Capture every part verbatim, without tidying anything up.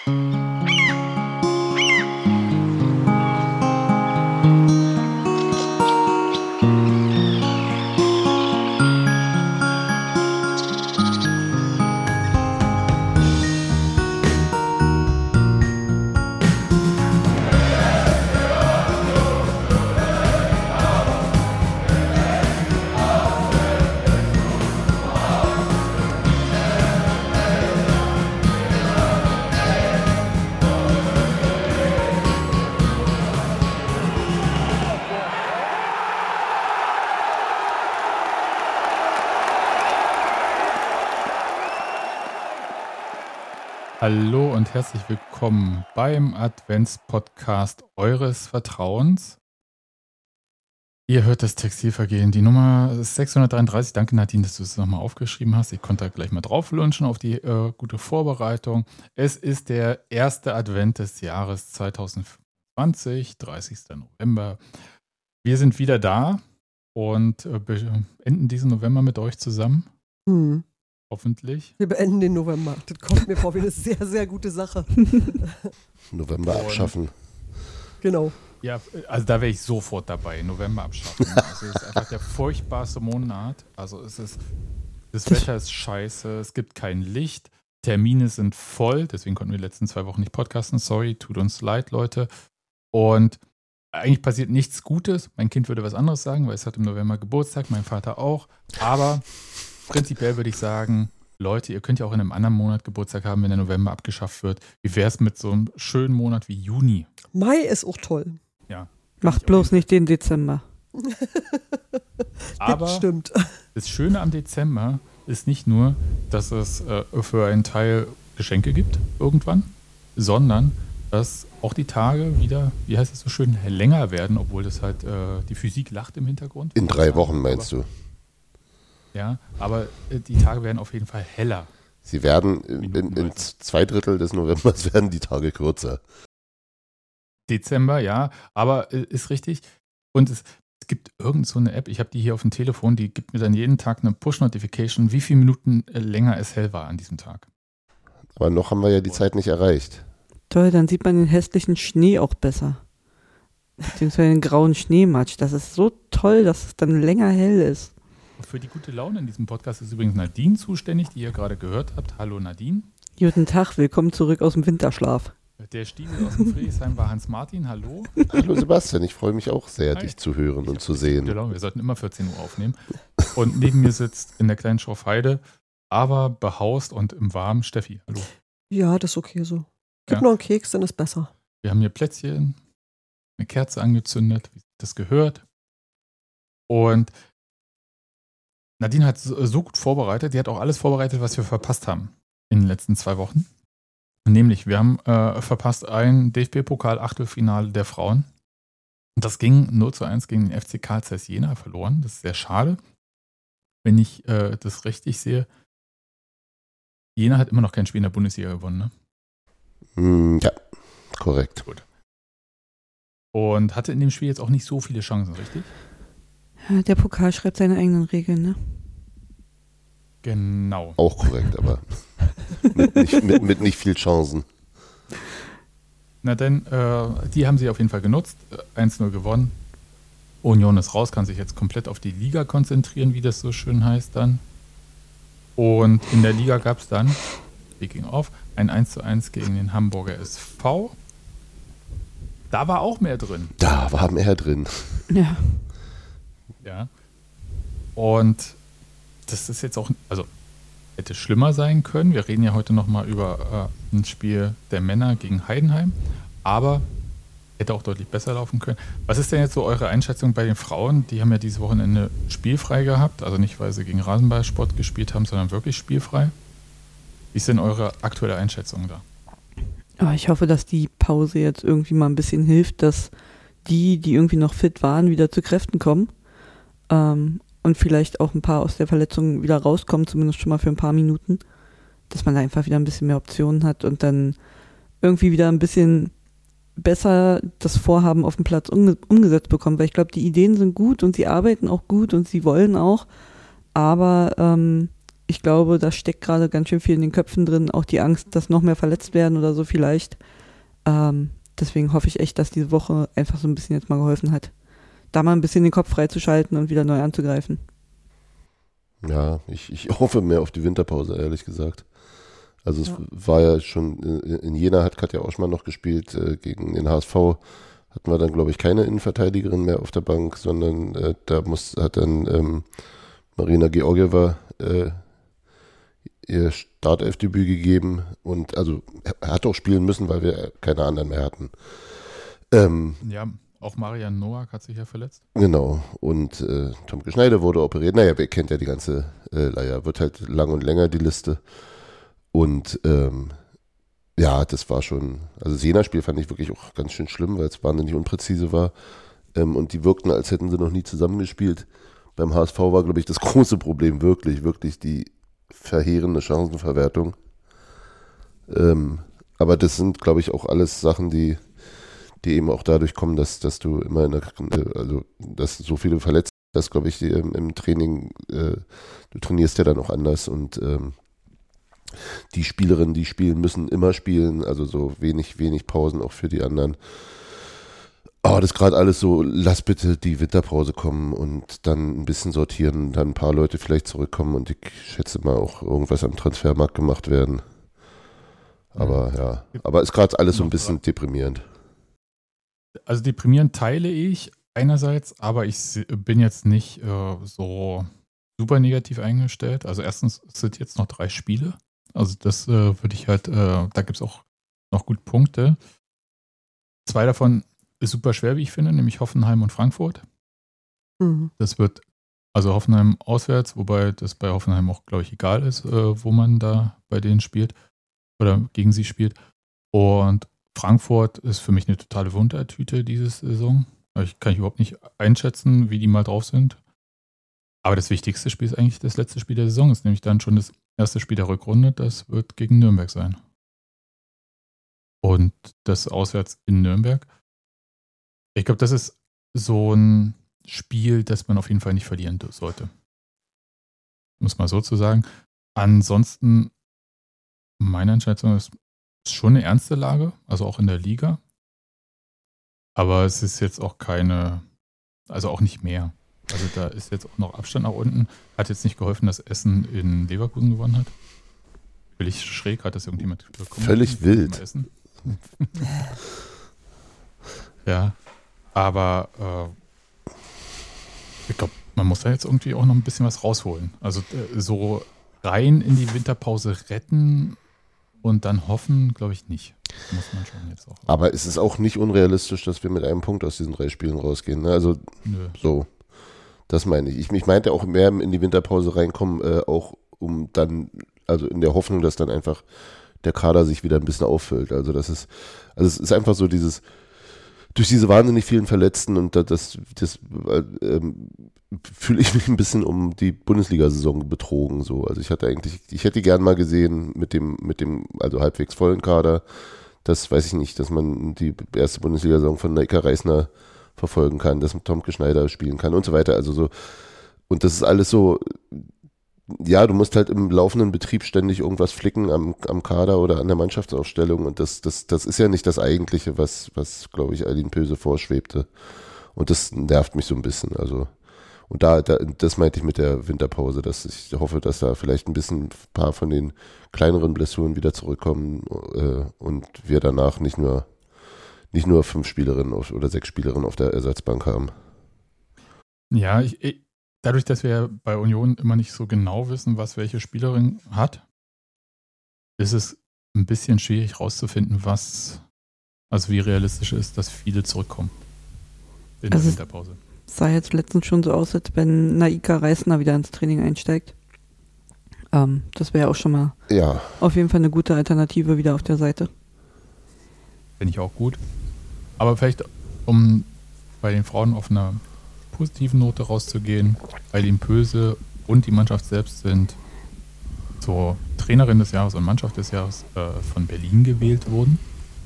Hallo und herzlich willkommen beim Adventspodcast eures Vertrauens. Ihr hört das Textilvergehen, die Nummer sechshundertdreiunddreißig. Danke Nadine, dass du es nochmal aufgeschrieben hast. Ich konnte da gleich mal drauf lunchen auf die äh, gute Vorbereitung. Es ist der erste Advent des Jahres zwanzig zwanzig, dreißigster November. Wir sind wieder da und äh, beenden diesen November mit euch zusammen. Hm. Hoffentlich. Wir beenden den November. Das kommt mir vor wie eine sehr, sehr gute Sache. November Und abschaffen. Genau. Ja, also da wäre ich sofort dabei. November abschaffen. Also es ist einfach der furchtbarste Monat. Also es ist, das Wetter ist scheiße, es gibt kein Licht, Termine sind voll, deswegen konnten wir die letzten zwei Wochen nicht podcasten. Sorry, tut uns leid, Leute. Und eigentlich passiert nichts Gutes. Mein Kind würde was anderes sagen, weil es hat im November Geburtstag, mein Vater auch. Aber prinzipiell würde ich sagen, Leute, ihr könnt ja auch in einem anderen Monat Geburtstag haben, wenn der November abgeschafft wird. Wie wäre es mit so einem schönen Monat wie Juni? Mai ist auch toll. Ja. Macht bloß nicht den Dezember. Aber das stimmt. Das Schöne am Dezember ist nicht nur, dass es äh, für einen Teil Geschenke gibt irgendwann, sondern dass auch die Tage wieder, wie heißt es so schön, länger werden, obwohl das halt äh, die Physik lacht im Hintergrund. In drei Wochen meinst du? Ja, aber äh, die Tage werden auf jeden Fall heller. Sie werden in, in, in zwei Drittel des Novembers werden die Tage kürzer. Dezember, ja, aber äh, ist richtig. Und es, es gibt irgend so eine App, ich habe die hier auf dem Telefon, die gibt mir dann jeden Tag eine Push-Notification, wie viele Minuten äh, länger es hell war an diesem Tag. Aber noch haben wir ja die Zeit nicht erreicht. Toll, dann sieht man den hässlichen Schnee auch besser. Beziehungsweise den grauen Schneematsch. Das ist so toll, dass es dann länger hell ist. Für die gute Laune in diesem Podcast ist übrigens Nadine zuständig, die ihr gerade gehört habt. Hallo Nadine. Guten Tag, willkommen zurück aus dem Winterschlaf. Der Stiegel aus dem Friedrichshain war Hans-Martin, hallo. Hallo Sebastian, ich freue mich auch sehr, Hi. dich zu hören Ich und hab zu richtig sehen. gute Laune. Wir sollten immer vierzehn Uhr aufnehmen. Und neben mir sitzt in der kleinen Schorfheide, aber behaust und im Warmen Steffi. Hallo. Ja, das ist okay so. Gib Ja. noch einen Keks, dann ist besser. Wir haben hier Plätzchen, eine Kerze angezündet, wie sich das gehört. Und Nadine hat so, so gut vorbereitet, die hat auch alles vorbereitet, was wir verpasst haben in den letzten zwei Wochen. Nämlich, wir haben äh, verpasst ein D F B-Pokal-Achtelfinale der Frauen. Und das ging null zu eins gegen den F C Karl Zeiss Jena verloren. Das ist sehr schade, wenn ich äh, das richtig sehe. Jena hat immer noch kein Spiel in der Bundesliga gewonnen, ne? Hm, ja, korrekt. Gut. Und hatte in dem Spiel jetzt auch nicht so viele Chancen, richtig? Ja, der Pokal schreibt seine eigenen Regeln, ne? Genau. Auch korrekt, aber mit nicht, mit, mit nicht viel Chancen. Na denn, äh, die haben sie auf jeden Fall genutzt. eins null gewonnen. Union ist raus, kann sich jetzt komplett auf die Liga konzentrieren, wie das so schön heißt dann. Und in der Liga gab es dann, speaking of, ein eins zu eins gegen den Hamburger S V. Da war auch mehr drin. Da war mehr drin. Ja. Ja. Und das ist jetzt auch, also hätte schlimmer sein können. Wir reden ja heute nochmal über äh, ein Spiel der Männer gegen Heidenheim, aber hätte auch deutlich besser laufen können. Was ist denn jetzt so eure Einschätzung bei den Frauen? Die haben ja dieses Wochenende spielfrei gehabt, also nicht, weil sie gegen Rasenballsport gespielt haben, sondern wirklich spielfrei. Wie ist denn eure aktuelle Einschätzung da? Aber ich hoffe, dass die Pause jetzt irgendwie mal ein bisschen hilft, dass die, die irgendwie noch fit waren, wieder zu Kräften kommen. Ähm, und vielleicht auch ein paar aus der Verletzung wieder rauskommen, zumindest schon mal für ein paar Minuten, dass man da einfach wieder ein bisschen mehr Optionen hat und dann irgendwie wieder ein bisschen besser das Vorhaben auf dem Platz umge- umgesetzt bekommt, weil ich glaube, die Ideen sind gut und sie arbeiten auch gut und sie wollen auch, aber ähm, ich glaube, da steckt gerade ganz schön viel in den Köpfen drin, auch die Angst, dass noch mehr verletzt werden oder so vielleicht. Ähm, deswegen hoffe ich echt, dass diese Woche einfach so ein bisschen jetzt mal geholfen hat, da mal ein bisschen den Kopf freizuschalten und wieder neu anzugreifen. Ja, ich, ich hoffe mehr auf die Winterpause, ehrlich gesagt. Also es Ja. war ja schon, in Jena hat Katja Oschmann noch gespielt, äh, gegen den H S V hatten wir dann, glaube ich, keine Innenverteidigerin mehr auf der Bank, sondern äh, da muss, hat dann ähm, Marina Georgieva äh, ihr Startelfdebüt gegeben und also er hat auch spielen müssen, weil wir keine anderen mehr hatten. Ähm, Ja, auch Marian Noack hat sich ja verletzt. Genau, und äh, Tomke Schneider wurde operiert. Naja, wer kennt ja die ganze äh, Leier. Wird halt lang und länger, die Liste. Und ähm, ja, das war schon, also das Jena-Spiel fand ich wirklich auch ganz schön schlimm, weil es wahnsinnig unpräzise war. Ähm, und die wirkten, als hätten sie noch nie zusammengespielt. Beim H S V war, glaube ich, das große Problem wirklich, wirklich die verheerende Chancenverwertung. Ähm, aber das sind, glaube ich, auch alles Sachen, die die eben auch dadurch kommen, dass, dass du immer in der, also dass so viele verletzt hast, glaube ich, die, im, im Training, äh, du trainierst ja dann auch anders und ähm, die Spielerinnen, die spielen, müssen immer spielen, also so wenig, wenig Pausen auch für die anderen. Aber das ist gerade alles so, lass bitte die Winterpause kommen und dann ein bisschen sortieren, dann ein paar Leute vielleicht zurückkommen und ich schätze mal auch irgendwas am Transfermarkt gemacht werden. Aber ja, aber ist gerade alles so ein bisschen deprimierend. Also deprimierend teile ich einerseits, aber ich se- bin jetzt nicht äh, so super negativ eingestellt. Also erstens es sind jetzt noch drei Spiele. Also das äh, würde ich halt, äh, da gibt es auch noch gut Punkte. Zwei davon ist super schwer, wie ich finde, nämlich Hoffenheim und Frankfurt. Mhm. Das wird, also Hoffenheim auswärts, wobei das bei Hoffenheim auch, glaube ich, egal ist, äh, wo man da bei denen spielt oder gegen sie spielt. Und Frankfurt ist für mich eine totale Wundertüte diese Saison. Ich kann ich überhaupt nicht einschätzen, wie die mal drauf sind. Aber das wichtigste Spiel ist eigentlich das letzte Spiel der Saison. Ist nämlich dann schon das erste Spiel der Rückrunde. Das wird gegen Nürnberg sein. Und das auswärts in Nürnberg. Ich glaube, das ist so ein Spiel, das man auf jeden Fall nicht verlieren sollte. Muss man so zu sagen. Ansonsten, meine Einschätzung ist, ist schon eine ernste Lage, also auch in der Liga. Aber es ist jetzt auch keine, also auch nicht mehr. Also da ist jetzt auch noch Abstand nach unten. Hat jetzt nicht geholfen, dass Essen in Leverkusen gewonnen hat. Völlig schräg, hat das irgendjemand bekommen? Völlig wild. Essen. Ja, aber äh, ich glaube, man muss da jetzt irgendwie auch noch ein bisschen was rausholen. Also äh, so rein in die Winterpause retten und dann hoffen, glaube ich nicht. Das muss man schon jetzt auch. Aber es ist auch nicht unrealistisch, dass wir mit einem Punkt aus diesen drei Spielen rausgehen. Ne? Also Nö. so, das meine ich. Ich, ich meinte auch mehr in die Winterpause reinkommen, äh, auch um dann, also in der Hoffnung, dass dann einfach der Kader sich wieder ein bisschen auffüllt. Also das ist, also es ist einfach so dieses, durch diese wahnsinnig vielen Verletzten und das, das, das äh, ähm, fühle ich mich ein bisschen um die Bundesliga-Saison betrogen. So. Also ich hatte eigentlich, ich hätte gern mal gesehen mit dem, mit dem, also halbwegs vollen Kader, das weiß ich nicht, dass man die erste Bundesliga-Saison von Neika Reisner verfolgen kann, dass Tomke Schneider spielen kann und so weiter. Also so, und das ist alles so, ja, du musst halt im laufenden Betrieb ständig irgendwas flicken am, am Kader oder an der Mannschaftsausstellung und das, das, das ist ja nicht das Eigentliche, was, was glaube ich, Aline Pöse vorschwebte. Und das nervt mich so ein bisschen. Also, und da, da, das meinte ich mit der Winterpause, dass ich hoffe, dass da vielleicht ein bisschen ein paar von den kleineren Blessuren wieder zurückkommen äh, und wir danach nicht nur, nicht nur fünf Spielerinnen auf, oder sechs Spielerinnen auf der Ersatzbank haben. Ja, ich, ich, dadurch, dass wir bei Union immer nicht so genau wissen, was welche Spielerin hat, ist es ein bisschen schwierig rauszufinden, was, also wie realistisch ist, dass viele zurückkommen in Also der es- Winterpause. Sah jetzt letztens schon so aus, als wenn Naika Reisner wieder ins Training einsteigt. Ähm, das wäre auch schon mal Ja, auf jeden Fall eine gute Alternative wieder auf der Seite. Finde ich auch gut. Aber vielleicht, um bei den Frauen auf einer positiven Note rauszugehen, Aline Pöse und die Mannschaft selbst sind zur Trainerin des Jahres und Mannschaft des Jahres äh, von Berlin gewählt worden.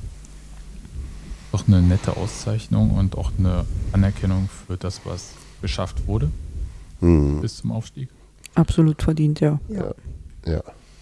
Doch eine nette Auszeichnung und auch eine Anerkennung für das, was geschafft wurde hm. bis zum Aufstieg. Absolut verdient, ja. Ja. Ja.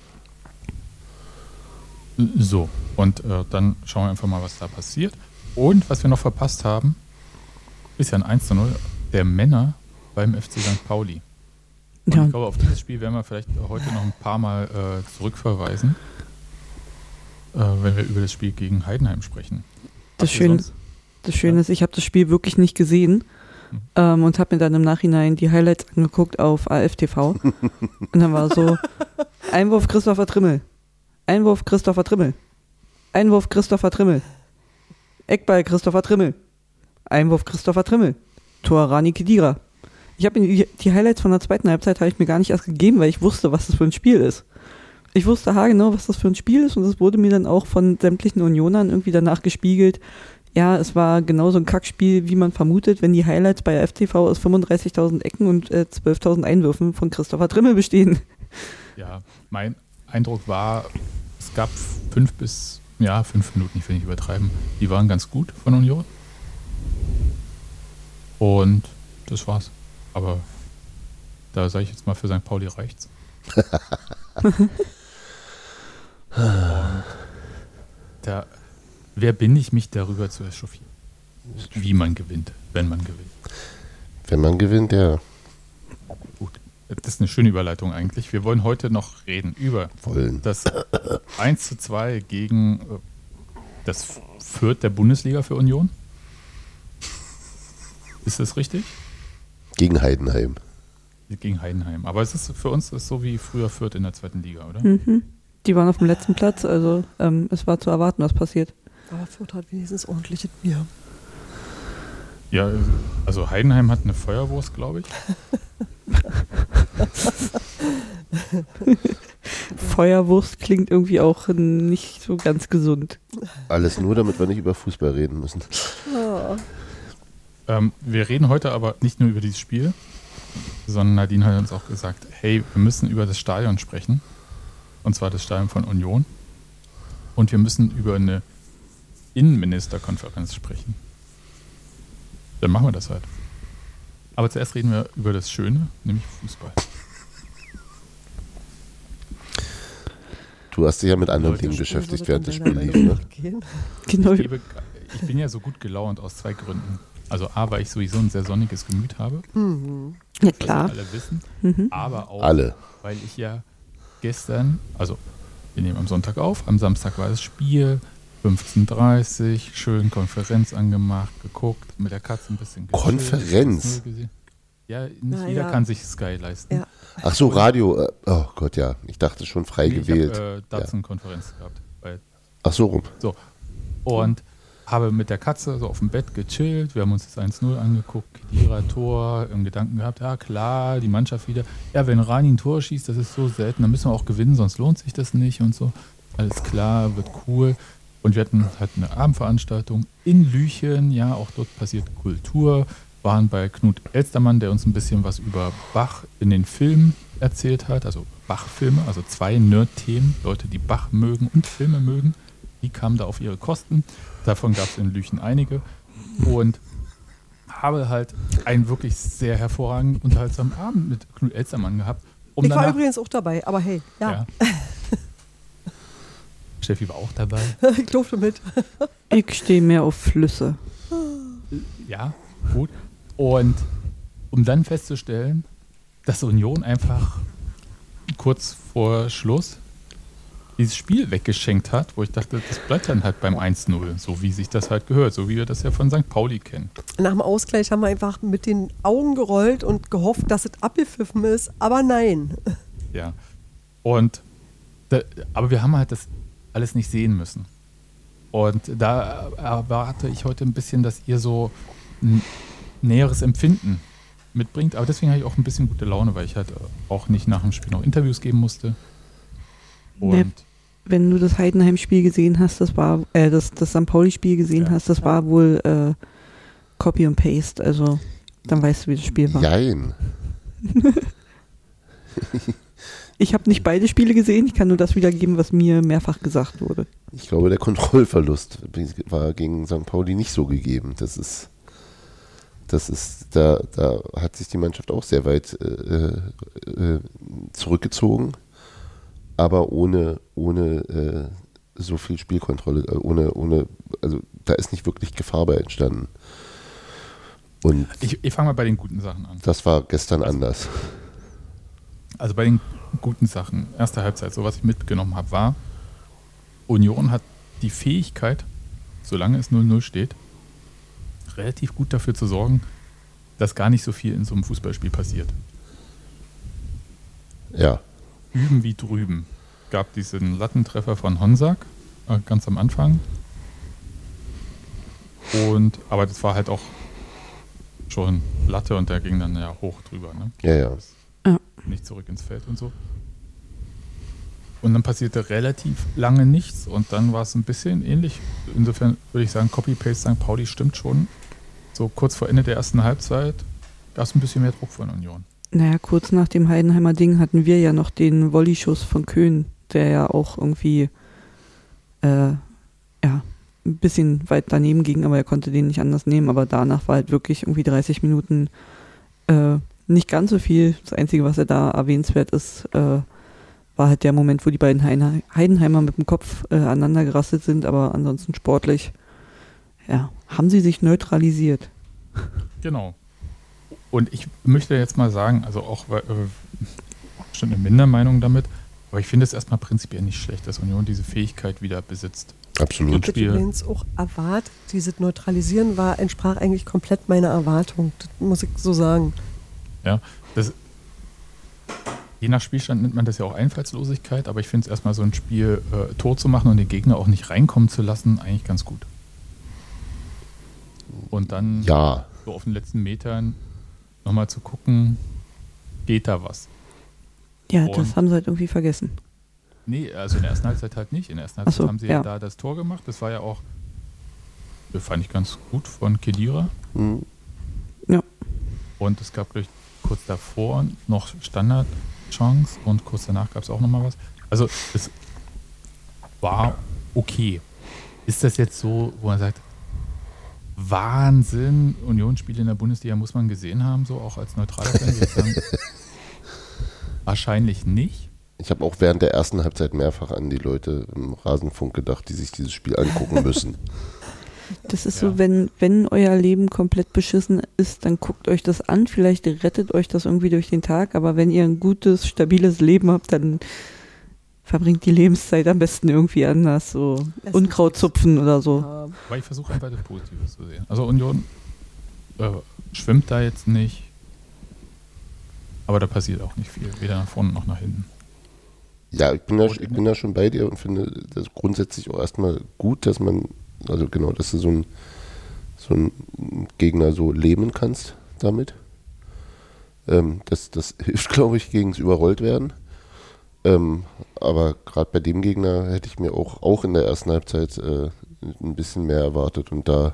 So, und äh, dann schauen wir einfach mal, was da passiert. Und was wir noch verpasst haben, ist ja ein eins zu null der Männer beim F C Sankt Pauli. Und Ja. ich glaube, auf dieses Spiel werden wir vielleicht heute noch ein paar Mal äh, zurückverweisen, äh, wenn wir über das Spiel gegen Heidenheim sprechen. Das Habt ihr Schöne, sonst- das Schöne ist, ich habe das Spiel wirklich nicht gesehen Mhm. ähm, und habe mir dann im Nachhinein die Highlights angeguckt auf A F T V. Und dann war so, Einwurf Christopher Trimmel, Einwurf Christopher Trimmel, Einwurf Christopher Trimmel, Eckball Christopher Trimmel, Einwurf Christopher Trimmel, Tor Rani Khedira. Ich habe die, die Highlights von der zweiten Halbzeit habe ich mir gar nicht erst gegeben, weil ich wusste, was das für ein Spiel ist. Ich wusste haargenau, was das für ein Spiel ist und es wurde mir dann auch von sämtlichen Unionern irgendwie danach gespiegelt. Ja, es war genauso ein Kackspiel, wie man vermutet, wenn die Highlights bei F T V aus fünfunddreißigtausend Ecken und äh, zwölftausend Einwürfen von Christopher Trimmel bestehen. Ja, mein Eindruck war, es gab fünf bis, ja, fünf Minuten, ich will nicht übertreiben, die waren ganz gut von Union. Und das war's. Aber da sage ich jetzt mal, für Sankt Pauli reicht's. Und da, wer bin ich, mich darüber zu echauffieren? Wie man gewinnt, wenn man gewinnt. Wenn man gewinnt, ja. Gut, das ist eine schöne Überleitung eigentlich. Wir wollen heute noch reden über Wollen. das eins zu zwei gegen äh, das Fürth der Bundesliga für Union. Ist das richtig? Gegen Heidenheim. Gegen Heidenheim. Aber es ist für uns ist so wie früher Fürth in der zweiten Liga, oder? Mhm. Die waren auf dem letzten Platz, also ähm, es war zu erwarten, was passiert. Aber Fürth hat wenigstens ordentliches Bier. Ja, also Heidenheim hat eine Feuerwurst, glaube ich. Feuerwurst klingt irgendwie auch nicht so ganz gesund. Alles nur, damit wir nicht über Fußball reden müssen. Ah. Ähm, wir reden heute aber nicht nur über dieses Spiel, sondern Nadine hat uns auch gesagt, hey, wir müssen über das Stadion sprechen. Und zwar das Stadion von Union. Und wir müssen über eine Innenministerkonferenz sprechen. Dann machen wir das halt. Aber zuerst reden wir über das Schöne, nämlich Fußball. Du hast dich ja mit anderen Leute, Dingen Spiel beschäftigt, Würde während dann das deiner Spiel lief. Meinung Ne? nach gehen? Genau. Ich, gebe, ich bin ja so gut gelaunt aus zwei Gründen. Also A, weil ich sowieso ein sehr sonniges Gemüt habe, Mhm. Ja, was klar. wir alle wissen. Mhm. Aber auch, Alle. weil ich ja gestern, also wir nehmen am Sonntag auf, am Samstag war das Spiel, fünfzehn Uhr dreißig, schön Konferenz angemacht, geguckt, mit der Katze ein bisschen gechillt, Konferenz? eins null gesehen. Ja, nicht Na jeder ja. kann sich Sky leisten. Ja. Ach so, Radio. äh, Oh Gott, ja. Ich dachte schon frei Nee, gewählt. Ich habe äh, Datsun-Konferenz gehabt. Bei, Ach so rum. und habe mit der Katze so auf dem Bett gechillt. Wir haben uns das eins null angeguckt, Khedira Tor, im Gedanken gehabt, ja klar, die Mannschaft wieder. Ja, wenn Rani ein Tor schießt, das ist so selten, dann müssen wir auch gewinnen, sonst lohnt sich das nicht und so. Alles klar, wird cool. Und wir hatten halt eine Abendveranstaltung in Lüchen, ja, auch dort passiert Kultur. Waren bei Knut Elstermann, der uns ein bisschen was über Bach in den Filmen erzählt hat, also Bach-Filme, also zwei Nerd-Themen, Leute, die Bach mögen und Filme mögen, die kamen da auf ihre Kosten. Davon gab es in Lüchen einige und habe halt einen wirklich sehr hervorragenden, unterhaltsamen Abend mit Knut Elstermann gehabt. Um Ich war danach, übrigens auch dabei, aber hey, ja, ja. Steffi war auch dabei. ich durfte mit. Ich stehe mehr auf Flüsse. Ja, gut. Und um dann festzustellen, dass Union einfach kurz vor Schluss dieses Spiel weggeschenkt hat, wo ich dachte, das bleibt dann halt beim eins null, so wie sich das halt gehört, so wie wir das ja von Sankt Pauli kennen. Nach dem Ausgleich haben wir einfach mit den Augen gerollt und gehofft, dass es abgepfiffen ist, aber nein. Ja. Und da, aber wir haben halt das alles nicht sehen müssen. Und da erwarte ich heute ein bisschen, dass ihr so ein näheres Empfinden mitbringt. Aber deswegen habe ich auch ein bisschen gute Laune, weil ich halt auch nicht nach dem Spiel noch Interviews geben musste. Und Nee. Wenn du das Heidenheim-Spiel gesehen hast, das war, äh, das, das Sankt Pauli-Spiel gesehen Ja. hast, das war wohl äh, Copy und Paste, also dann weißt du, wie das Spiel war. Jein. Ich habe nicht beide Spiele gesehen, ich kann nur das wiedergeben, was mir mehrfach gesagt wurde. Ich glaube, der Kontrollverlust war gegen Sankt Pauli nicht so gegeben. Das ist, das ist, da, da hat sich die Mannschaft auch sehr weit äh, äh, zurückgezogen, aber ohne, ohne äh, so viel Spielkontrolle, äh, ohne, ohne, also da ist nicht wirklich Gefahr bei entstanden. Und Ich, ich fange mal bei den guten Sachen an. das war gestern anders. Also bei den guten Sachen, erste Halbzeit, so was ich mitgenommen habe, war, Union hat die Fähigkeit, solange es null null steht, relativ gut dafür zu sorgen, dass gar nicht so viel in so einem Fußballspiel passiert. Ja. Üben wie drüben. Gab diesen Lattentreffer von Honsack äh, ganz am Anfang. Und, aber das war halt auch schon Latte und der ging dann ja hoch drüber. Ne? Ja, ja. Ja. Nicht zurück ins Feld und so. Und dann passierte relativ lange nichts und dann war es ein bisschen ähnlich. Insofern würde ich sagen, Copy-Paste Sankt Pauli stimmt schon. So kurz vor Ende der ersten Halbzeit gab es ein bisschen mehr Druck von Union. Naja, kurz nach dem Heidenheimer Ding hatten wir ja noch den Volleyschuss von Köhn, der ja auch irgendwie äh, ja, ein bisschen weit daneben ging, aber er konnte den nicht anders nehmen. Aber danach war halt wirklich irgendwie dreißig Minuten äh, nicht ganz so viel. Das Einzige, was er da erwähnenswert ist, äh, war halt der Moment, wo die beiden Heine- Heidenheimer mit dem Kopf äh, aneinander gerasselt sind, aber ansonsten sportlich, ja, haben sie sich neutralisiert. Genau. Und ich möchte jetzt mal sagen, also auch äh, schon eine Mindermeinung damit, aber ich finde es erstmal prinzipiell nicht schlecht, dass Union diese Fähigkeit wieder besitzt. Absolut. Ich hätte übrigens auch erwartet, dieses Neutralisieren war, entsprach eigentlich komplett meiner Erwartung. Das muss ich so sagen. Ja, das, je nach Spielstand nennt man das ja auch Einfallslosigkeit, aber ich finde es erstmal so ein Spiel äh, Tor zu machen und den Gegner auch nicht reinkommen zu lassen, eigentlich ganz gut. Und dann Ja. so auf den letzten Metern nochmal zu gucken, geht da was? Ja, Und- das haben sie halt irgendwie vergessen. Nee, also in der ersten Halbzeit halt nicht. In der ersten Ach Halbzeit so, haben sie ja. ja. da das Tor gemacht. Das war ja auch, das fand ich ganz gut von Khedira. Mhm. Und es gab gleich kurz davor noch Standardchance und kurz danach gab es auch nochmal was. Also es war okay. Ist das jetzt so, wo man sagt, Wahnsinn, Unionsspiele in der Bundesliga muss man gesehen haben, so auch als neutraler Fan? Würde ich sagen, wahrscheinlich nicht. Ich habe auch während der ersten Halbzeit mehrfach an die Leute im Rasenfunk gedacht, die sich dieses Spiel angucken müssen. Das ist Ja. so, wenn, wenn euer Leben komplett beschissen ist, dann guckt euch das an, vielleicht rettet euch das irgendwie durch den Tag, aber wenn ihr ein gutes, stabiles Leben habt, dann verbringt die Lebenszeit am besten irgendwie anders, so Essen. Unkraut zupfen oder so. Ja. Aber ich versuche einfach das Positive zu sehen. Also Union äh, schwimmt da jetzt nicht, aber da passiert auch nicht viel, weder nach vorne noch nach hinten. Ja, ich bin da, ich bin da schon bei dir und finde das grundsätzlich auch erstmal gut, dass man, also genau, dass du so ein so einen Gegner so lähmen kannst damit. Ähm, das, das hilft, glaube ich, gegen das Überrolltwerden. Ähm, aber gerade bei dem Gegner hätte ich mir auch, auch in der ersten Halbzeit äh, ein bisschen mehr erwartet und da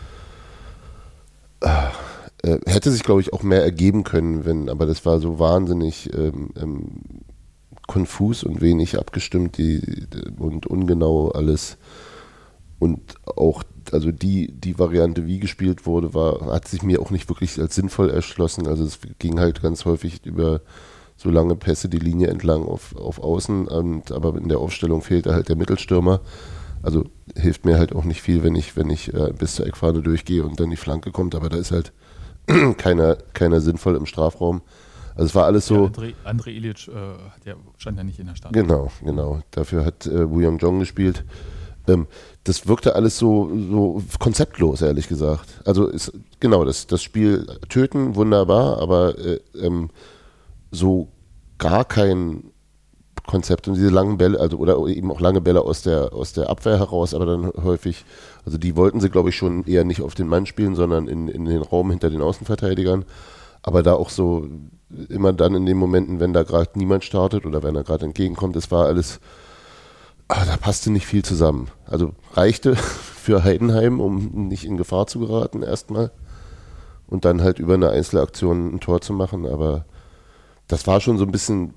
äh, hätte sich, glaube ich, auch mehr ergeben können, wenn, aber das war so wahnsinnig ähm, ähm, konfus und wenig abgestimmt die, und ungenau alles. Und auch, also die, die Variante, wie gespielt wurde, war, hat sich mir auch nicht wirklich als sinnvoll erschlossen. Also es ging halt ganz häufig über so lange Pässe die Linie entlang auf, auf Außen, und, aber in der Aufstellung fehlte halt der Mittelstürmer. Also hilft mir halt auch nicht viel, wenn ich, wenn ich äh, bis zur Eckfahne durchgehe und dann die Flanke kommt, aber da ist halt keiner, keiner sinnvoll im Strafraum. Also es war alles so. Ja, André, André Ilic äh, der stand ja nicht in der Startelf. Genau, genau. Dafür hat äh, Wu Young-Jong gespielt. Ähm, das wirkte alles so, so konzeptlos, ehrlich gesagt. Also ist, genau, das, das Spiel töten, wunderbar, aber äh, ähm, so gar kein Konzept. Und diese langen Bälle, also oder eben auch lange Bälle aus der, aus der Abwehr heraus, aber dann häufig, also die wollten sie, glaube ich, schon eher nicht auf den Mann spielen, sondern in, in den Raum hinter den Außenverteidigern. Aber da auch so immer dann in den Momenten, wenn da gerade niemand startet oder wenn er gerade entgegenkommt, es war alles, ah, da passte nicht viel zusammen. Also reichte für Heidenheim, um nicht in Gefahr zu geraten erstmal und dann halt über eine Einzelaktion ein Tor zu machen, aber das war schon so ein bisschen,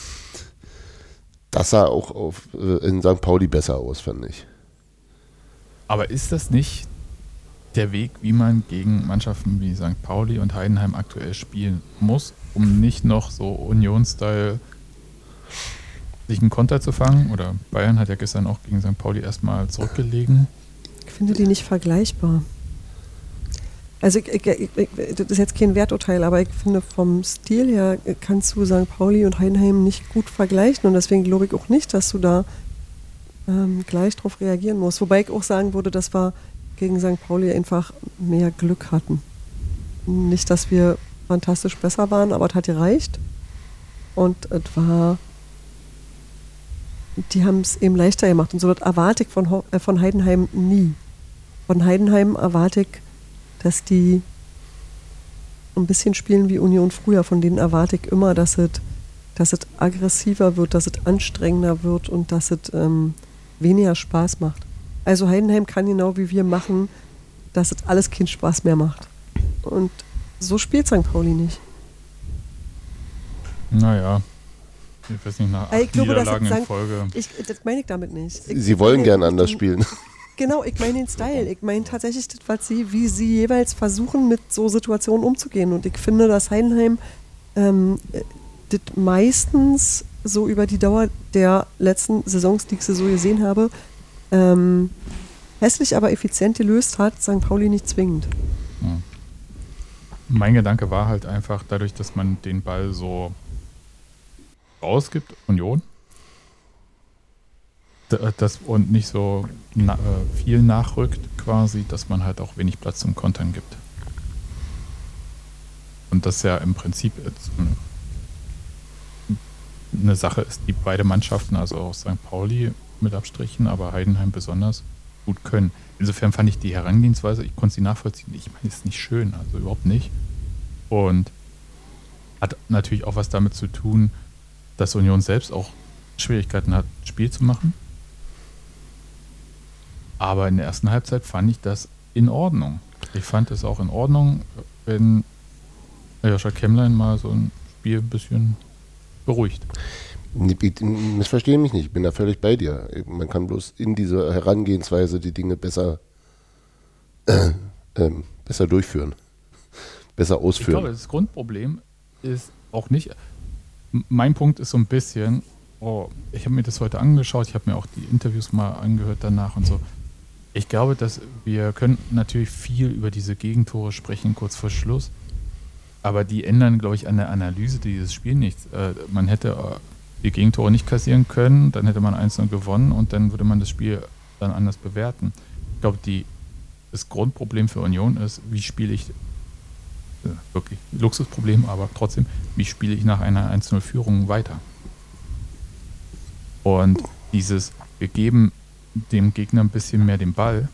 das sah auch auf, in Sankt Pauli besser aus, fand ich. Aber ist das nicht der Weg, wie man gegen Mannschaften wie Sankt Pauli und Heidenheim aktuell spielen muss, um nicht noch so Union-Style sich einen Konter zu fangen. Oder Bayern hat ja gestern auch gegen Sankt Pauli erstmal zurückgelegen. Ich finde die nicht vergleichbar. Also ich, ich, ich, das ist jetzt kein Werturteil, aber ich finde vom Stil her kannst du Sankt Pauli und Heidenheim nicht gut vergleichen und deswegen glaube ich auch nicht, dass du da ähm, gleich drauf reagieren musst. Wobei ich auch sagen würde, dass wir gegen Sankt Pauli einfach mehr Glück hatten. Nicht, dass wir fantastisch besser waren, aber es hat gereicht und es war, die haben es eben leichter gemacht und so das erwarte ich von, äh, von Heidenheim nie. Von Heidenheim erwarte ich, dass die ein bisschen spielen wie Union früher. Von denen erwarte ich immer, dass es, dass es aggressiver wird, dass es anstrengender wird und dass es ähm, weniger Spaß macht. Also Heidenheim kann genau wie wir machen, dass es alles keinen Spaß mehr macht. Und so spielt Sankt Pauli nicht. Naja, ich weiß nicht, nach acht ich glaube, Niederlagen das in Folge. Ich, das meine ich damit nicht. Ich, Sie ich wollen meine gern nicht anders den, spielen. Genau, ich meine den Style. Ich meine tatsächlich, das, was sie, wie sie jeweils versuchen, mit so Situationen umzugehen. Und ich finde, dass Heidenheim ähm, das meistens so über die Dauer der letzten Saisons, die ich so gesehen habe, ähm, hässlich, aber effizient gelöst hat, Sankt Pauli nicht zwingend. Ja. Mein Gedanke war halt einfach, dadurch, dass man den Ball so rausgibt, Union, das und nicht so na, äh, viel nachrückt quasi, dass man halt auch wenig Platz zum Kontern gibt. Und das ja im Prinzip jetzt eine, eine Sache ist, die beide Mannschaften, also auch Sankt Pauli mit Abstrichen, aber Heidenheim besonders gut können. Insofern fand ich die Herangehensweise, ich konnte sie nachvollziehen, ich meine, es ist nicht schön, also überhaupt nicht. Und hat natürlich auch was damit zu tun, dass Union selbst auch Schwierigkeiten hat, ein Spiel zu machen. Aber in der ersten Halbzeit fand ich das in Ordnung. Ich fand es auch in Ordnung, wenn Joscha Kemmlein mal so ein Spiel ein bisschen beruhigt. Missverstehe mich nicht, ich bin da völlig bei dir. Man kann bloß in dieser Herangehensweise die Dinge besser, äh, äh, besser durchführen, besser ausführen. Ich glaube, das Grundproblem ist auch nicht, mein Punkt ist so ein bisschen, oh, ich habe mir das heute angeschaut, ich habe mir auch die Interviews mal angehört danach und so. Ich glaube, dass wir können natürlich viel über diese Gegentore sprechen, kurz vor Schluss, aber die ändern, glaube ich, an der Analyse dieses Spiels nichts. Äh, man hätte äh, die Gegentore nicht kassieren können, dann hätte man eins null gewonnen und dann würde man das Spiel dann anders bewerten. Ich glaube, die, das Grundproblem für Union ist, wie spiele ich, äh, wirklich Luxusproblem, aber trotzdem, wie spiele ich nach einer eins null Führung weiter? Und dieses, wir geben dem Gegner ein bisschen mehr den Ball,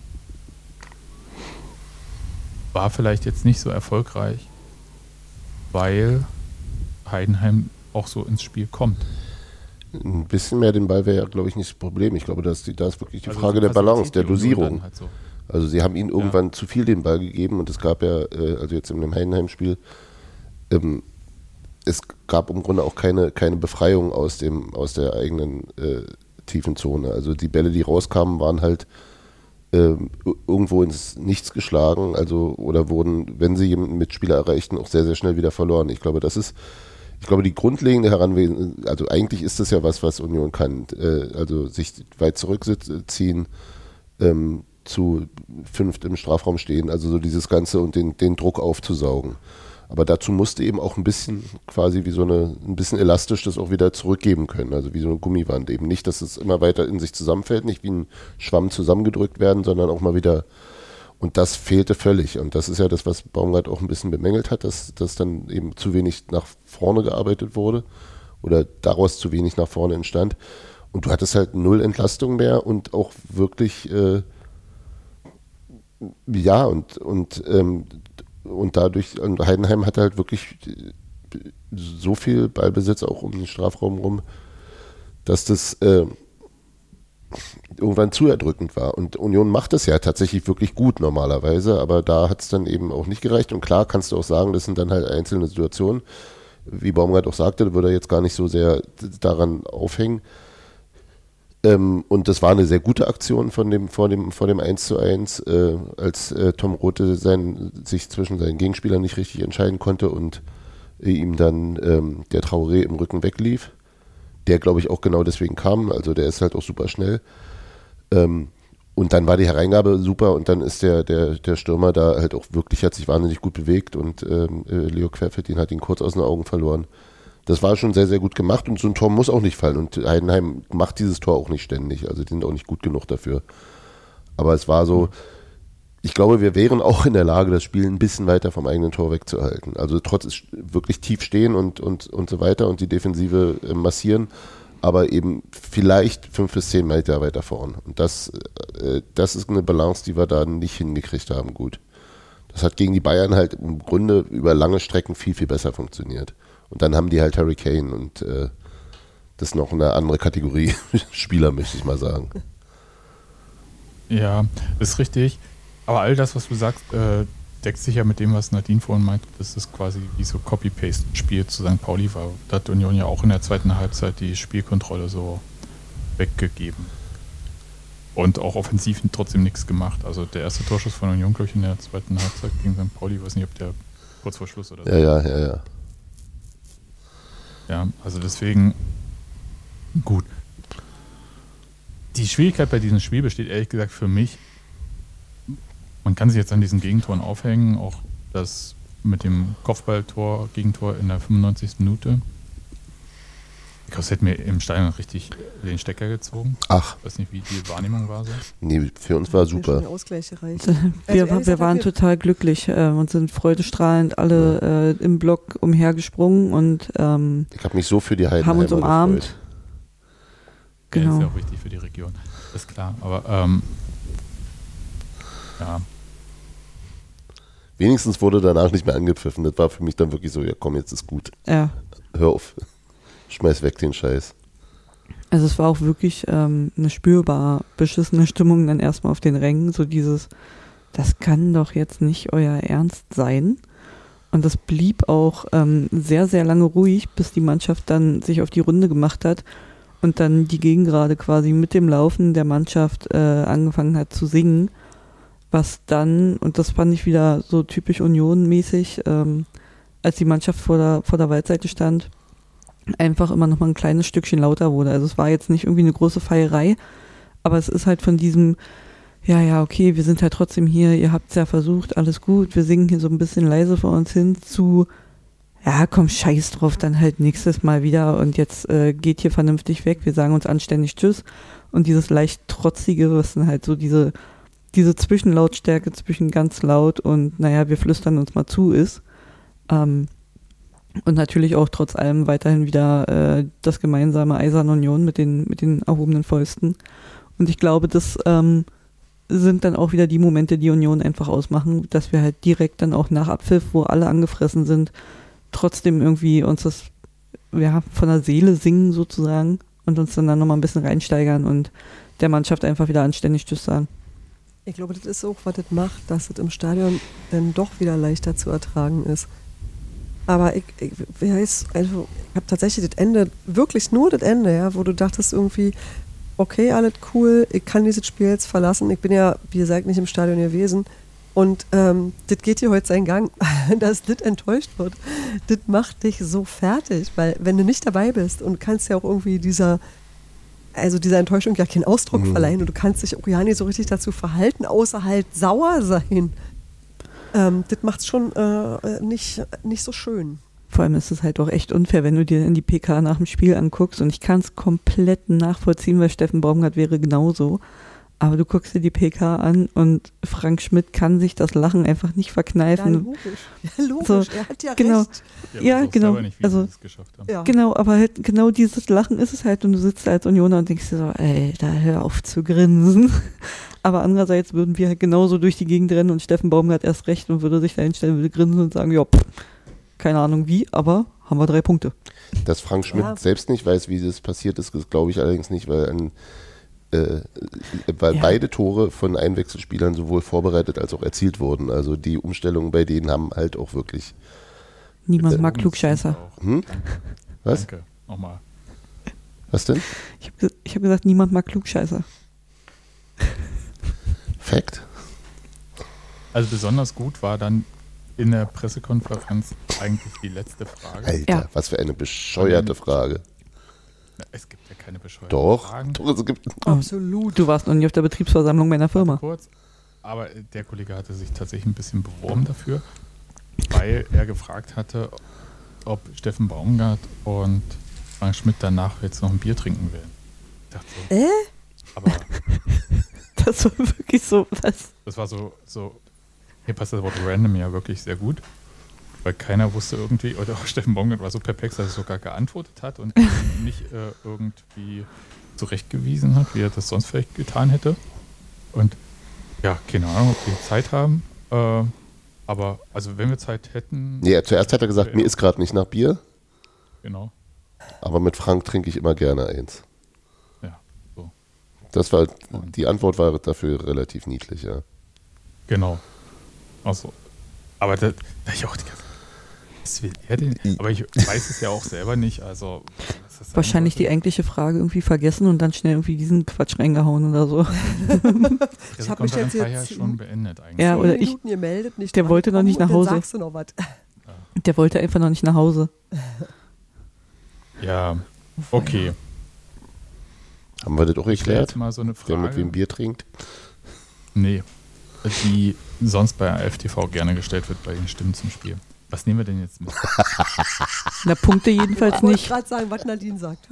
war vielleicht jetzt nicht so erfolgreich, weil Heidenheim auch so ins Spiel kommt. Ein bisschen mehr den Ball wäre ja, glaube ich, nicht das Problem. Ich glaube, da ist, ist wirklich die also Frage der Balance, der Dosierung. Halt so. Also sie haben ihnen irgendwann ja. zu viel den Ball gegeben und es gab ja, äh, also jetzt in dem Heidenheim-Spiel, ähm, es gab im Grunde auch keine, keine Befreiung aus, dem, aus der eigenen äh, tiefen Zone. Also die Bälle, die rauskamen, waren halt äh, irgendwo ins Nichts geschlagen, also oder wurden, wenn sie jemanden Mitspieler erreichten, auch sehr, sehr schnell wieder verloren. Ich glaube, das ist, ich glaube, die grundlegende Heranwesen, also eigentlich ist das ja was, was Union kann, äh, also sich weit zurückziehen, ähm, zu fünft im Strafraum stehen, also so dieses Ganze und den, den Druck aufzusaugen. Aber dazu musste eben auch ein bisschen quasi wie so eine, ein bisschen elastisch das auch wieder zurückgeben können, also wie so eine Gummiwand eben. Nicht, dass es immer weiter in sich zusammenfällt, nicht wie ein Schwamm zusammengedrückt werden, sondern auch mal wieder, und das fehlte völlig. Und das ist ja das, was Baumgart auch ein bisschen bemängelt hat, dass, dass dann eben zu wenig nach vorne gearbeitet wurde oder daraus zu wenig nach vorne entstand. Und du hattest halt null Entlastung mehr und auch wirklich, äh, ja, und, und ähm, Und dadurch, und Heidenheim hatte halt wirklich so viel Ballbesitz auch um den Strafraum rum, dass das äh, irgendwann zu erdrückend war. Und Union macht das ja tatsächlich wirklich gut normalerweise, aber da hat es dann eben auch nicht gereicht. Und klar kannst du auch sagen, das sind dann halt einzelne Situationen. Wie Baumgart auch sagte, da würde er jetzt gar nicht so sehr daran aufhängen. Ähm, und das war eine sehr gute Aktion von dem, vor dem, vor dem eins zu eins, äh, als äh, Tom Rothe sein, sich zwischen seinen Gegenspielern nicht richtig entscheiden konnte und äh, ihm dann ähm, der Traoré im Rücken weglief. Der, glaube ich, auch genau deswegen kam. Also der ist halt auch super schnell. Ähm, und dann war die Hereingabe super und dann ist der, der, der Stürmer da halt auch wirklich, hat sich wahnsinnig gut bewegt und ähm, äh, Leo Querfeld hat ihn kurz aus den Augen verloren. Das war schon sehr, sehr gut gemacht und so ein Tor muss auch nicht fallen. Und Heidenheim macht dieses Tor auch nicht ständig. Also die sind auch nicht gut genug dafür. Aber es war so, ich glaube, wir wären auch in der Lage, das Spiel ein bisschen weiter vom eigenen Tor wegzuhalten. Also trotz wirklich tief stehen und, und, und so weiter und die Defensive äh, massieren, aber eben vielleicht fünf bis zehn Meter weiter vorn. Und das, äh, das ist eine Balance, die wir da nicht hingekriegt haben, gut. Das hat gegen die Bayern halt im Grunde über lange Strecken viel, viel besser funktioniert. Und dann haben die halt Harry Kane und äh, das ist noch eine andere Kategorie Spieler, möchte ich mal sagen. Ja, ist richtig. Aber all das, was du sagst, äh, deckt sich ja mit dem, was Nadine vorhin meinte. Das ist quasi wie so Copy-Paste-Spiel zu Sankt Pauli war. Da hat Union ja auch in der zweiten Halbzeit die Spielkontrolle so weggegeben. Und auch offensiv trotzdem nichts gemacht. Also der erste Torschuss von Union, glaube ich, in der zweiten Halbzeit gegen Sankt Pauli, ich weiß nicht, ob der kurz vor Schluss oder so. Ja, ja, ja, ja. Ja, also deswegen gut. Die Schwierigkeit bei diesem Spiel besteht ehrlich gesagt für mich, man kann sich jetzt an diesen Gegentoren aufhängen, auch das mit dem Kopfballtor, Gegentor in der fünfundneunzigsten Minute. Ich glaube, es hätte mir im Stadion richtig den Stecker gezogen. Ach. Ich weiß nicht, wie die Wahrnehmung war so. Nee, für uns war super. Schon Ausgleich erreicht. Wir, Also, wir waren total glücklich äh, und sind freudestrahlend alle äh, im Block umhergesprungen und ähm, Ich habe mich so für die Heidenheimer haben uns umarmt. gefreut. Genau. Ja, ist ja auch wichtig für die Region. Das ist klar. Aber ähm, ja. Wenigstens wurde danach nicht mehr angepfiffen. Das war für mich dann wirklich so, ja komm, jetzt ist gut. Ja. Hör auf. Schmeiß weg den Scheiß. Also es war auch wirklich ähm, eine spürbar beschissene Stimmung dann erstmal auf den Rängen. So dieses, das kann doch jetzt nicht euer Ernst sein. Und das blieb auch ähm, sehr, sehr lange ruhig, bis die Mannschaft dann sich auf die Runde gemacht hat und dann die Gegengrade quasi mit dem Laufen der Mannschaft äh, angefangen hat zu singen. Was dann, und das fand ich wieder so typisch Union-mäßig, ähm, als die Mannschaft vor der, vor der Waldseite stand, einfach immer noch mal ein kleines Stückchen lauter wurde. Also es war jetzt nicht irgendwie eine große Feierei, aber es ist halt von diesem, ja, ja, okay, wir sind halt trotzdem hier, ihr habt es ja versucht, alles gut, wir singen hier so ein bisschen leise vor uns hin zu, ja, komm, scheiß drauf, dann halt nächstes Mal wieder und jetzt äh, geht hier vernünftig weg, wir sagen uns anständig Tschüss. Und dieses leicht trotzige, was dann halt so diese, diese Zwischenlautstärke zwischen ganz laut und, naja, wir flüstern uns mal zu ist. Ähm, Und natürlich auch trotz allem weiterhin wieder äh, das gemeinsame Eiserne Union mit den, mit den erhobenen Fäusten. Und ich glaube, das ähm, sind dann auch wieder die Momente, die Union einfach ausmachen, dass wir halt direkt dann auch nach Abpfiff, wo alle angefressen sind, trotzdem irgendwie uns das ja, von der Seele singen sozusagen und uns dann, dann nochmal ein bisschen reinsteigern und der Mannschaft einfach wieder anständig Tschüss sagen. Ich glaube, das ist auch, was das macht, dass es im Stadion dann doch wieder leichter zu ertragen ist. Aber ich, ich, wie heißt, also ich habe tatsächlich das Ende, wirklich nur das Ende, ja, wo du dachtest irgendwie, okay, alles cool, ich kann dieses Spiel jetzt verlassen. Ich bin ja, wie gesagt, nicht im Stadion gewesen. Und ähm, das geht hier heute seinen Gang, dass das enttäuscht wird. Das macht dich so fertig, weil wenn du nicht dabei bist und kannst ja auch irgendwie dieser, also dieser Enttäuschung ja keinen Ausdruck mhm. verleihen und du kannst dich auch ja nicht so richtig dazu verhalten, außer halt sauer sein. Ähm, das macht es schon äh, nicht, nicht so schön. Vor allem ist es halt auch echt unfair, wenn du dir in die P K nach dem Spiel anguckst und ich kann es komplett nachvollziehen, weil Steffen Baumgart wäre genauso. Aber du guckst dir die P K an und Frank Schmidt kann sich das Lachen einfach nicht verkneifen. Ja, logisch. Ja, logisch. So, er hat ja genau. recht. Ja, Ja, genau. Nicht, wie also, sie das geschafft haben. Ja. Genau, aber halt genau dieses Lachen ist es halt und du sitzt da als Unioner und denkst dir so, ey, da hör auf zu grinsen. Aber andererseits würden wir halt genauso durch die Gegend rennen und Steffen Baumgart erst recht und würde sich da hinstellen, würde grinsen und sagen, ja, pff, keine Ahnung wie, aber haben wir drei Punkte. Dass Frank Schmidt Ja. selbst nicht weiß, wie das passiert ist, das glaube ich allerdings nicht, weil, ein, äh, weil Ja. beide Tore von Einwechselspielern sowohl vorbereitet als auch erzielt wurden. Also die Umstellungen bei denen haben halt auch wirklich... Niemand Äh, mag Klugscheißer. Auch. Hm? Was? Danke, nochmal. Was denn? Ich habe ich hab gesagt, niemand mag Klugscheißer. Fact. Also besonders gut war dann in der Pressekonferenz eigentlich die letzte Frage. Alter, Ja. was für eine bescheuerte Frage. Na, es gibt ja keine bescheuerten Doch, Fragen. doch, es gibt. Absolut. Du warst noch nie auf der Betriebsversammlung meiner Firma. Kurz, aber der Kollege hatte sich tatsächlich ein bisschen beworben dafür, weil er gefragt hatte, ob Steffen Baumgart und Frank Schmidt danach jetzt noch ein Bier trinken will. Ich dachte so, Äh? aber Das war wirklich so was. das war so, so, hier passt das Wort random ja wirklich sehr gut, weil keiner wusste irgendwie, oder auch Steffen Baumgart war so perplex, dass er sogar geantwortet hat und nicht äh, irgendwie zurechtgewiesen hat, wie er das sonst vielleicht getan hätte. Und ja, keine Ahnung, ob wir Zeit haben, äh, aber also wenn wir Zeit hätten. Nee, zuerst hat er gesagt, mir ist gerade nicht nach Bier, Genau, aber mit Frank trinke ich immer gerne eins. ja, so. Das war, die Antwort war dafür relativ niedlich, ja. Genau. Also, aber da, da ich auch die ganze was will er denn? Aber ich weiß es ja auch selber nicht, also was das sein Wahrscheinlich die sollte. eigentliche Frage irgendwie vergessen und dann schnell irgendwie diesen Quatsch reingehauen oder so. Die hab mich jetzt Konferenz war ja jetzt- schon beendet eigentlich. Ja, Zehn oder ich- Minuten gemeldet, nicht der wollte noch nicht nach drankommen Hause. und Dann sagst du noch was. Der wollte einfach noch nicht nach Hause. Ja, okay. Haben wir das auch Ich stelle erklärt? jetzt mal so eine Wer mit wem Frage. Bier trinkt? Nee, die sonst bei F T V gerne gestellt wird bei den Stimmen zum Spiel. Was nehmen wir denn jetzt mit? Na, Punkte jedenfalls Ich wollte nicht. gerade sagen, was Nadine sagt.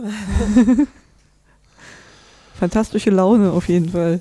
Fantastische Laune auf jeden Fall.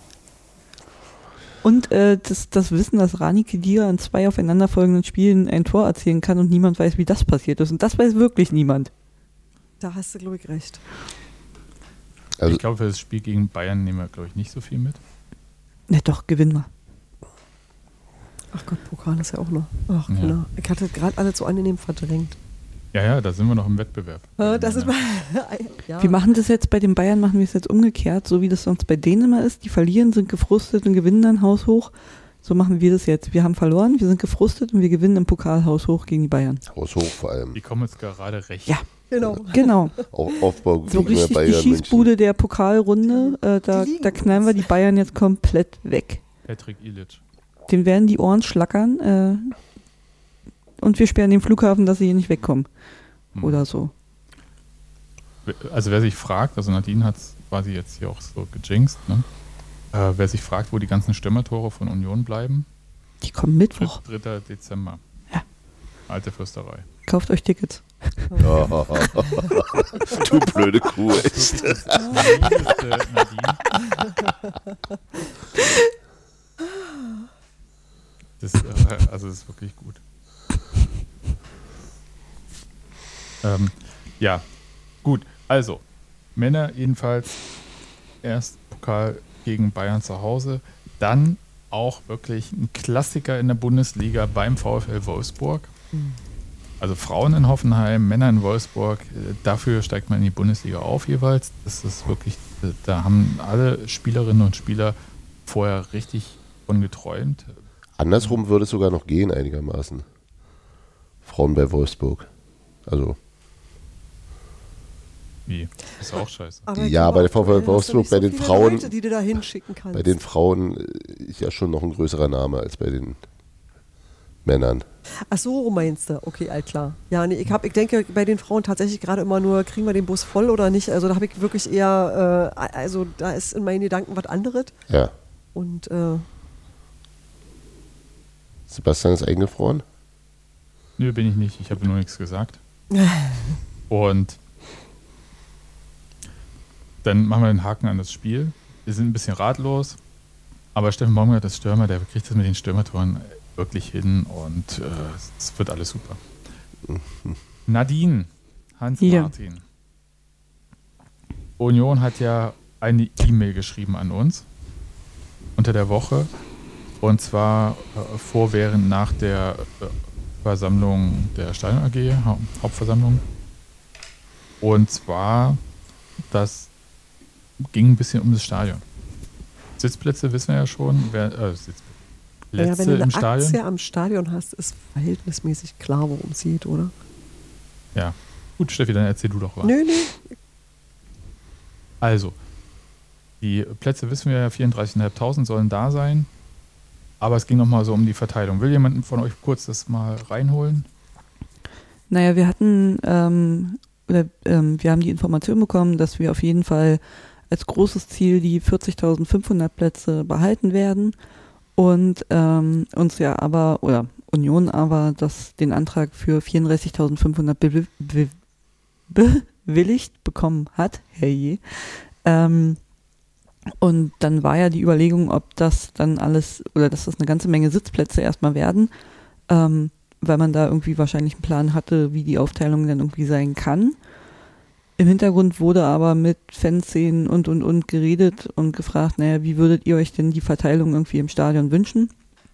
Und äh, das, das Wissen, dass Rani Kedira in zwei aufeinanderfolgenden Spielen ein Tor erzielen kann und niemand weiß, wie das passiert ist. Und das weiß wirklich niemand. Da hast du, glaube ich, recht. Also, Ich glaube, für das Spiel gegen Bayern nehmen wir, glaube ich, nicht so viel mit. Na doch, gewinnen wir. Ach Gott, Pokal ist ja auch noch. Ach, Ja. genau. Ich hatte gerade alles so angenehm verdrängt. Ja, ja, da sind wir noch im Wettbewerb. Äh, Das ist mal. Ja. Wir machen das jetzt bei den Bayern, machen wir es jetzt umgekehrt, so wie das sonst bei denen immer ist. Die verlieren, sind gefrustet und gewinnen dann haushoch. So machen wir das jetzt. Wir haben verloren, wir sind gefrustet und wir gewinnen im Pokal haushoch gegen die Bayern. Haus hoch vor allem. Die kommen jetzt gerade recht. Ja. Genau. Genau. Auf, Aufbau So gegen richtig die Bayern Schießbude der Pokalrunde. Äh, da, Die liegen da knallen wir die Bayern jetzt komplett weg. Patrick Ilic. Den werden die Ohren schlackern äh, und wir sperren den Flughafen, dass sie hier nicht wegkommen. Hm. Oder so. Also wer sich fragt, also Nadine hat es quasi jetzt hier auch so gejinxt, ne? äh, wer sich fragt, wo die ganzen Stürmertore von Union bleiben, Die kommen Mittwoch. dritter Dezember. Ja. Alte Fürsterei. Kauft euch Tickets. Oh, du blöde Kuh. Das ist das Mieseste, Nadine. Das, äh, also das ist wirklich gut. Ähm, ja, gut. Also, Männer jedenfalls erst Pokal gegen Bayern zu Hause, dann auch wirklich ein Klassiker in der Bundesliga beim VfL Wolfsburg. Also Frauen in Hoffenheim, Männer in Wolfsburg, äh, dafür steigt man in die Bundesliga auf jeweils. Das ist wirklich, äh, da haben alle Spielerinnen und Spieler vorher richtig von geträumt. Andersrum würde es sogar noch gehen einigermaßen. Frauen bei Wolfsburg. Also, Wie? Ist auch scheiße. Aber ich Ja, glaube, bei der VfL aktuell hast du Wolfsburg, nicht bei so den viele Frauen- Leute, die du da hinschicken kannst. bei den Frauen äh, ist ja schon noch ein größerer Name als bei den Männern. Ach so, meinst du? Okay, all klar. Ja, nee, ich, hab, ich denke bei den Frauen tatsächlich gerade immer nur, kriegen wir den Bus voll oder nicht? Also da habe ich wirklich eher, äh, also da ist in meinen Gedanken was anderes. Ja. Und äh, Sebastian ist eingefroren? Nö, bin ich nicht. Ich habe nur nichts gesagt. Und dann machen wir den Haken an das Spiel. Wir sind ein bisschen ratlos, aber Steffen Baumgart ist Stürmer, der kriegt das mit den Stürmertoren wirklich hin und äh, es wird alles super. Nadine, Ja. Hans-Martin. Union hat ja eine E-Mail geschrieben an uns unter der Woche und zwar äh, vor, während, nach der äh, Versammlung der Stadion A G, Hau- Hauptversammlung. Und zwar, das ging ein bisschen um das Stadion. Sitzplätze wissen wir ja schon, wer, äh, Sitzplätze. naja, Plätze wenn du im eine Stadion. Aktie am Stadion hast, ist verhältnismäßig klar, worum es geht, oder? Ja. Gut, Steffi, dann erzähl du doch was. Nö, nö. Also, die Plätze wissen wir ja, vierunddreißigtausendfünfhundert sollen da sein. Aber es ging nochmal so um die Verteilung. Will jemand von euch kurz das mal reinholen? Naja, wir hatten, ähm, oder, ähm, wir haben die Information bekommen, dass wir auf jeden Fall als großes Ziel die vierzigtausendfünfhundert Plätze behalten werden und ähm, uns ja aber, oder Union aber, das, den Antrag für vierunddreißigtausendfünfhundert be- be- be- bewilligt bekommen hat, herrje. Ähm, und dann war ja die Überlegung, ob das dann alles, oder dass das eine ganze Menge Sitzplätze erstmal werden, ähm, weil man da irgendwie wahrscheinlich einen Plan hatte, wie die Aufteilung dann irgendwie sein kann. Im Hintergrund wurde aber mit Fanszenen und, und, und geredet und gefragt, naja, wie würdet ihr euch denn die Verteilung irgendwie im Stadion wünschen?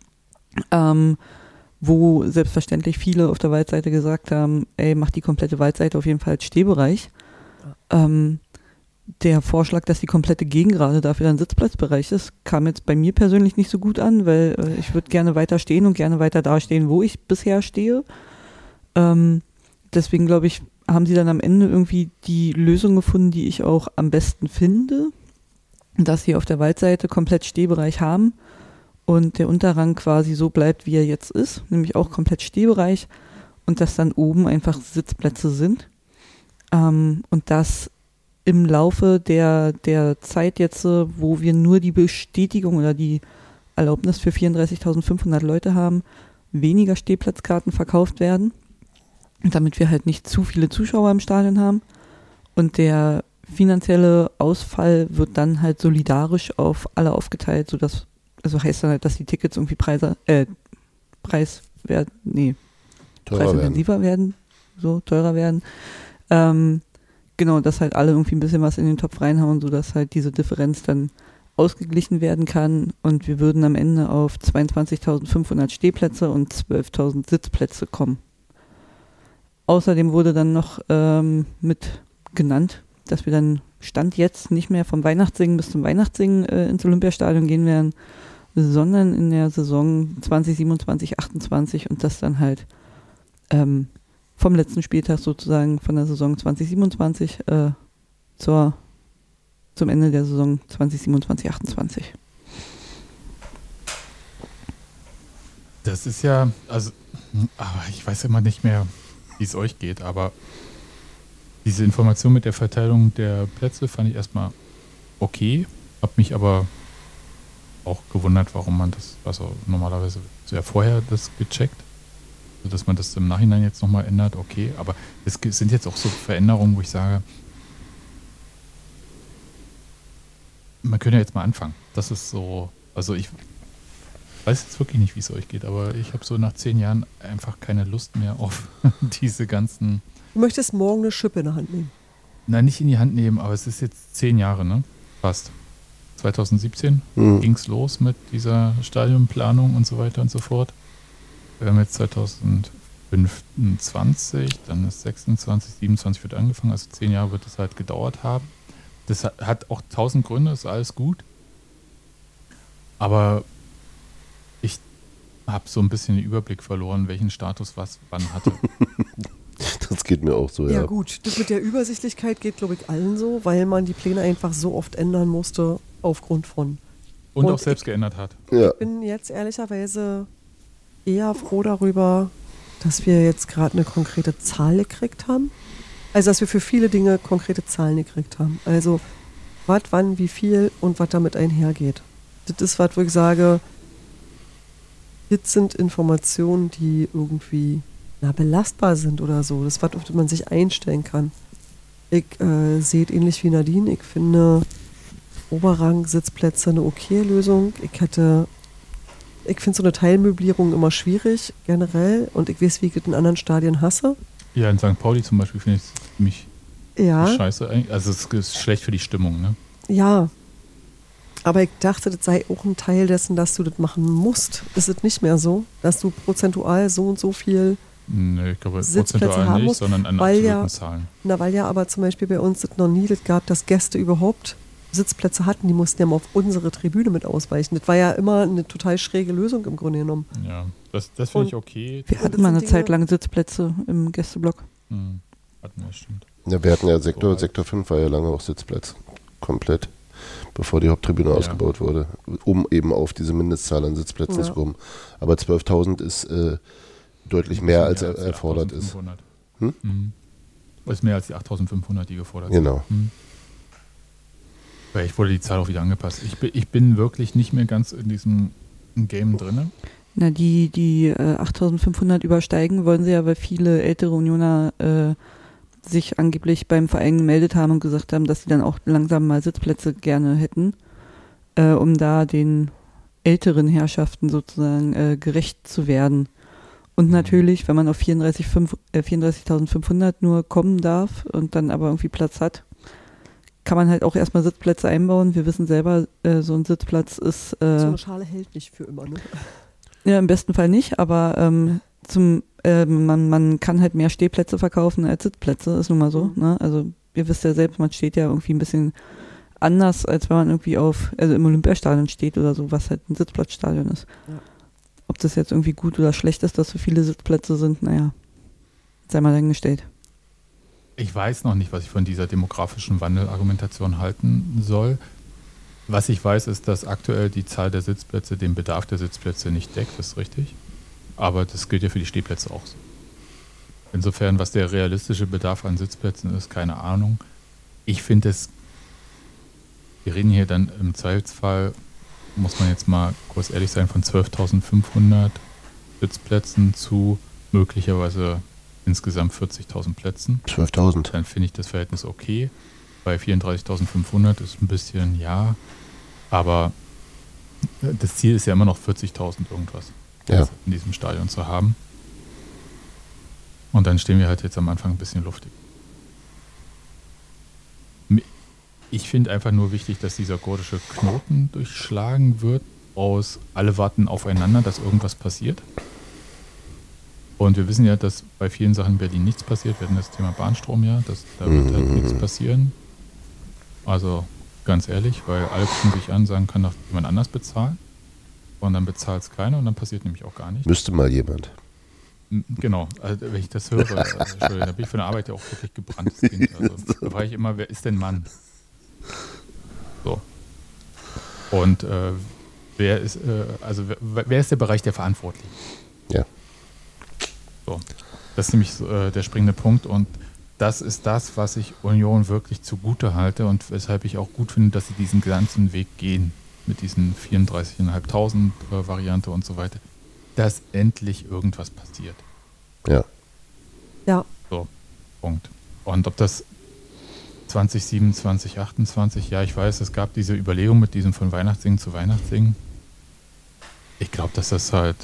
Ähm, wo selbstverständlich viele auf der Waldseite gesagt haben, ey, macht die komplette Waldseite auf jeden Fall als Stehbereich. Ähm, der Vorschlag, dass die komplette Gegengrade dafür ein Sitzplatzbereich ist, kam jetzt bei mir persönlich nicht so gut an, weil äh, ich würde gerne weiter stehen und gerne weiter da stehen, wo ich bisher stehe. Ähm, deswegen glaube ich, haben sie dann am Ende irgendwie die Lösung gefunden, die ich auch am besten finde, dass sie auf der Waldseite komplett Stehbereich haben und der Unterrang quasi so bleibt, wie er jetzt ist, nämlich auch komplett Stehbereich und dass dann oben einfach Sitzplätze sind. Ähm, und das im Laufe der, der Zeit jetzt, wo wir nur die Bestätigung oder die Erlaubnis für vierunddreißigtausendfünfhundert Leute haben, weniger Stehplatzkarten verkauft werden, damit wir halt nicht zu viele Zuschauer im Stadion haben. Und der finanzielle Ausfall wird dann halt solidarisch auf alle aufgeteilt, sodass, also heißt dann halt, dass die Tickets irgendwie Preise, äh, Preis werden, nee, preisintensiver werden. werden, so teurer werden. Ähm, genau, dass halt alle irgendwie ein bisschen was in den Topf reinhauen, sodass halt diese Differenz dann ausgeglichen werden kann und wir würden am Ende auf zweiundzwanzigtausendfünfhundert Stehplätze und zwölftausend Sitzplätze kommen. Außerdem wurde dann noch ähm, mit genannt, dass wir dann Stand jetzt nicht mehr vom Weihnachtssingen bis zum Weihnachtssingen äh, ins Olympiastadion gehen werden, sondern in der Saison zwanzig siebenundzwanzig achtundzwanzig und das dann halt ähm, vom letzten Spieltag sozusagen von der Saison zwanzig siebenundzwanzig äh, zur, zum Ende der Saison zwanzig siebenundzwanzig achtundzwanzig. Das ist ja, also, aber ich weiß immer nicht mehr, wie es euch geht, aber diese Information mit der Verteilung der Plätze fand ich erstmal okay, habe mich aber auch gewundert, warum man das, also normalerweise so ja vorher das gecheckt, also dass man das im Nachhinein jetzt nochmal ändert, okay, aber es sind jetzt auch so Veränderungen, wo ich sage, man könnte ja jetzt mal anfangen. Das ist so, also ich weiß jetzt wirklich nicht, wie es euch geht, aber ich habe so nach zehn Jahren einfach keine Lust mehr auf diese ganzen... Du möchtest morgen eine Schippe in der Hand nehmen? Nein, nicht in die Hand nehmen, aber es ist jetzt zehn Jahre, ne? Fast. zwanzig siebzehn mhm. ging es los mit dieser Stadionplanung und so weiter und so fort. Wir haben jetzt zwanzig fünfundzwanzig, dann ist sechsundzwanzig, siebenundzwanzig wird angefangen, also zehn Jahre wird es halt gedauert haben. Das hat auch tausend Gründe, ist alles gut. Aber ich habe so ein bisschen den Überblick verloren, welchen Status was wann hatte. Das geht mir auch so, ja. Ja gut, das mit der Übersichtlichkeit geht, glaube ich, allen so, weil man die Pläne einfach so oft ändern musste aufgrund von. Und, Und auch selbst ich, geändert hat. Ja. Ich bin jetzt ehrlicherweise eher froh darüber, dass wir jetzt gerade eine konkrete Zahl gekriegt haben. Also, dass wir für viele Dinge konkrete Zahlen gekriegt haben. Also, was, wann, wie viel und was damit einhergeht. Das ist was, wo ich sage, das sind Informationen, die irgendwie na, belastbar sind oder so. Das ist was, auf das man sich einstellen kann. Ich äh, sehe es ähnlich wie Nadine. Ich finde Oberrang-Sitzplätze eine okay Lösung. Ich hätte, ich finde so eine Teilmöblierung immer schwierig, generell. Und ich weiß, wie ich das in anderen Stadien hasse. Ja, in Sankt Pauli zum Beispiel finde ich es ziemlich ja. scheiße. Also es ist schlecht für die Stimmung, ne? Ja. Aber ich dachte, das sei auch ein Teil dessen, dass du das machen musst. Ist es nicht mehr so, dass du prozentual so und so viel Nee, ich glaube Sitzplätze prozentual haben nicht, musst, sondern an weil absoluten ja, Zahlen. Na, weil ja aber zum Beispiel bei uns das noch nie das gab, dass Gäste überhaupt Sitzplätze hatten. Die mussten ja mal auf unsere Tribüne mit ausweichen. Das war ja immer eine total schräge Lösung im Grunde genommen. Ja, das, das finde ich okay. Wir hatten mal eine Zeit lang Sitzplätze im Gästeblock. Hm, hatten wir, stimmt. Ja, wir hatten ja Sektor, Sektor fünf war ja lange auch Sitzplatz. komplett, bevor die Haupttribüne Ja. ausgebaut wurde, um eben auf diese Mindestzahl an Sitzplätzen Ja. zu kommen. Aber zwölftausend ist äh, deutlich mehr, als er, die erfordert ist. achttausendfünfhundert. Hm? Mhm. Ist mehr als die achttausendfünfhundert, die gefordert sind. Genau. Mhm. Vielleicht wurde die Zahl auch wieder angepasst. Ich bin, ich bin wirklich nicht mehr ganz in diesem Game drin. Na, die, die äh, achttausendfünfhundert übersteigen wollen sie ja, weil viele ältere Unioner äh, sich angeblich beim Verein gemeldet haben und gesagt haben, dass sie dann auch langsam mal Sitzplätze gerne hätten, äh, um da den älteren Herrschaften sozusagen äh, gerecht zu werden. Und natürlich, wenn man auf vierunddreißigtausendfünfhundert nur kommen darf und dann aber irgendwie Platz hat, kann man halt auch erstmal Sitzplätze einbauen. Wir wissen selber, äh, so ein Sitzplatz ist... Äh, So eine Schale hält nicht für immer, ne? Ja, im besten Fall nicht, aber ähm, zum, äh, man, man kann halt mehr Stehplätze verkaufen als Sitzplätze, ist nun mal so. Mhm. Ne? Also ihr wisst ja selbst, man steht ja irgendwie ein bisschen anders, als wenn man irgendwie auf, also im Olympiastadion steht oder so, was halt ein Sitzplatzstadion ist. Ja. Ob das jetzt irgendwie gut oder schlecht ist, dass so viele Sitzplätze sind, naja, sei mal dahingestellt. Ich weiß noch nicht, was ich von dieser demografischen Wandelargumentation halten soll. Was ich weiß, ist, dass aktuell die Zahl der Sitzplätze den Bedarf der Sitzplätze nicht deckt, das ist richtig. Aber das gilt ja für die Stehplätze auch so. Insofern, was der realistische Bedarf an Sitzplätzen ist, keine Ahnung. Ich finde es, wir reden hier dann im Zweifelsfall, muss man jetzt mal kurz ehrlich sein, von zwölftausendfünfhundert Sitzplätzen zu möglicherweise insgesamt vierzigtausend Plätzen. zwölftausend. Dann finde ich das Verhältnis okay. Bei vierunddreißigtausendfünfhundert ist ein bisschen, ja, aber das Ziel ist ja immer noch vierzigtausend irgendwas Ja. in diesem Stadion zu haben. Und dann stehen wir halt jetzt am Anfang ein bisschen luftig. Ich finde einfach nur wichtig, dass dieser gordische Knoten durchschlagen wird aus alle warten aufeinander, dass irgendwas passiert. Und wir wissen ja, dass bei vielen Sachen in Berlin nichts passiert. Wir hatten das Thema Bahnstrom ja, dass, da wird halt Mhm. nichts passieren. Also ganz ehrlich, weil alle gucken sich an, sagen, kann doch jemand anders bezahlen. Und dann bezahlt es keiner und dann passiert nämlich auch gar nichts. Müsste mal jemand. M- Genau, also wenn ich das höre, äh, Entschuldigung, da bin ich von der Arbeit ja auch wirklich gebranntes Kind. Also, da frage ich immer, wer ist denn Mann? So. Und äh, wer ist, äh, also wer, wer ist der Bereich der Verantwortlichen? Ja. So. Das ist nämlich so, äh, der springende Punkt und das ist das, was ich Union wirklich zugute halte und weshalb ich auch gut finde, dass sie diesen ganzen Weg gehen mit diesen vierunddreißigtausendfünfhundert äh, Variante und so weiter, dass endlich irgendwas passiert. Ja. Ja, So, Punkt. Und ob das zwanzig siebenundzwanzig, achtundzwanzig, ja, ich weiß, es gab diese Überlegung mit diesem von Weihnachtssingen zu Weihnachtssingen. Ich glaube, dass das halt,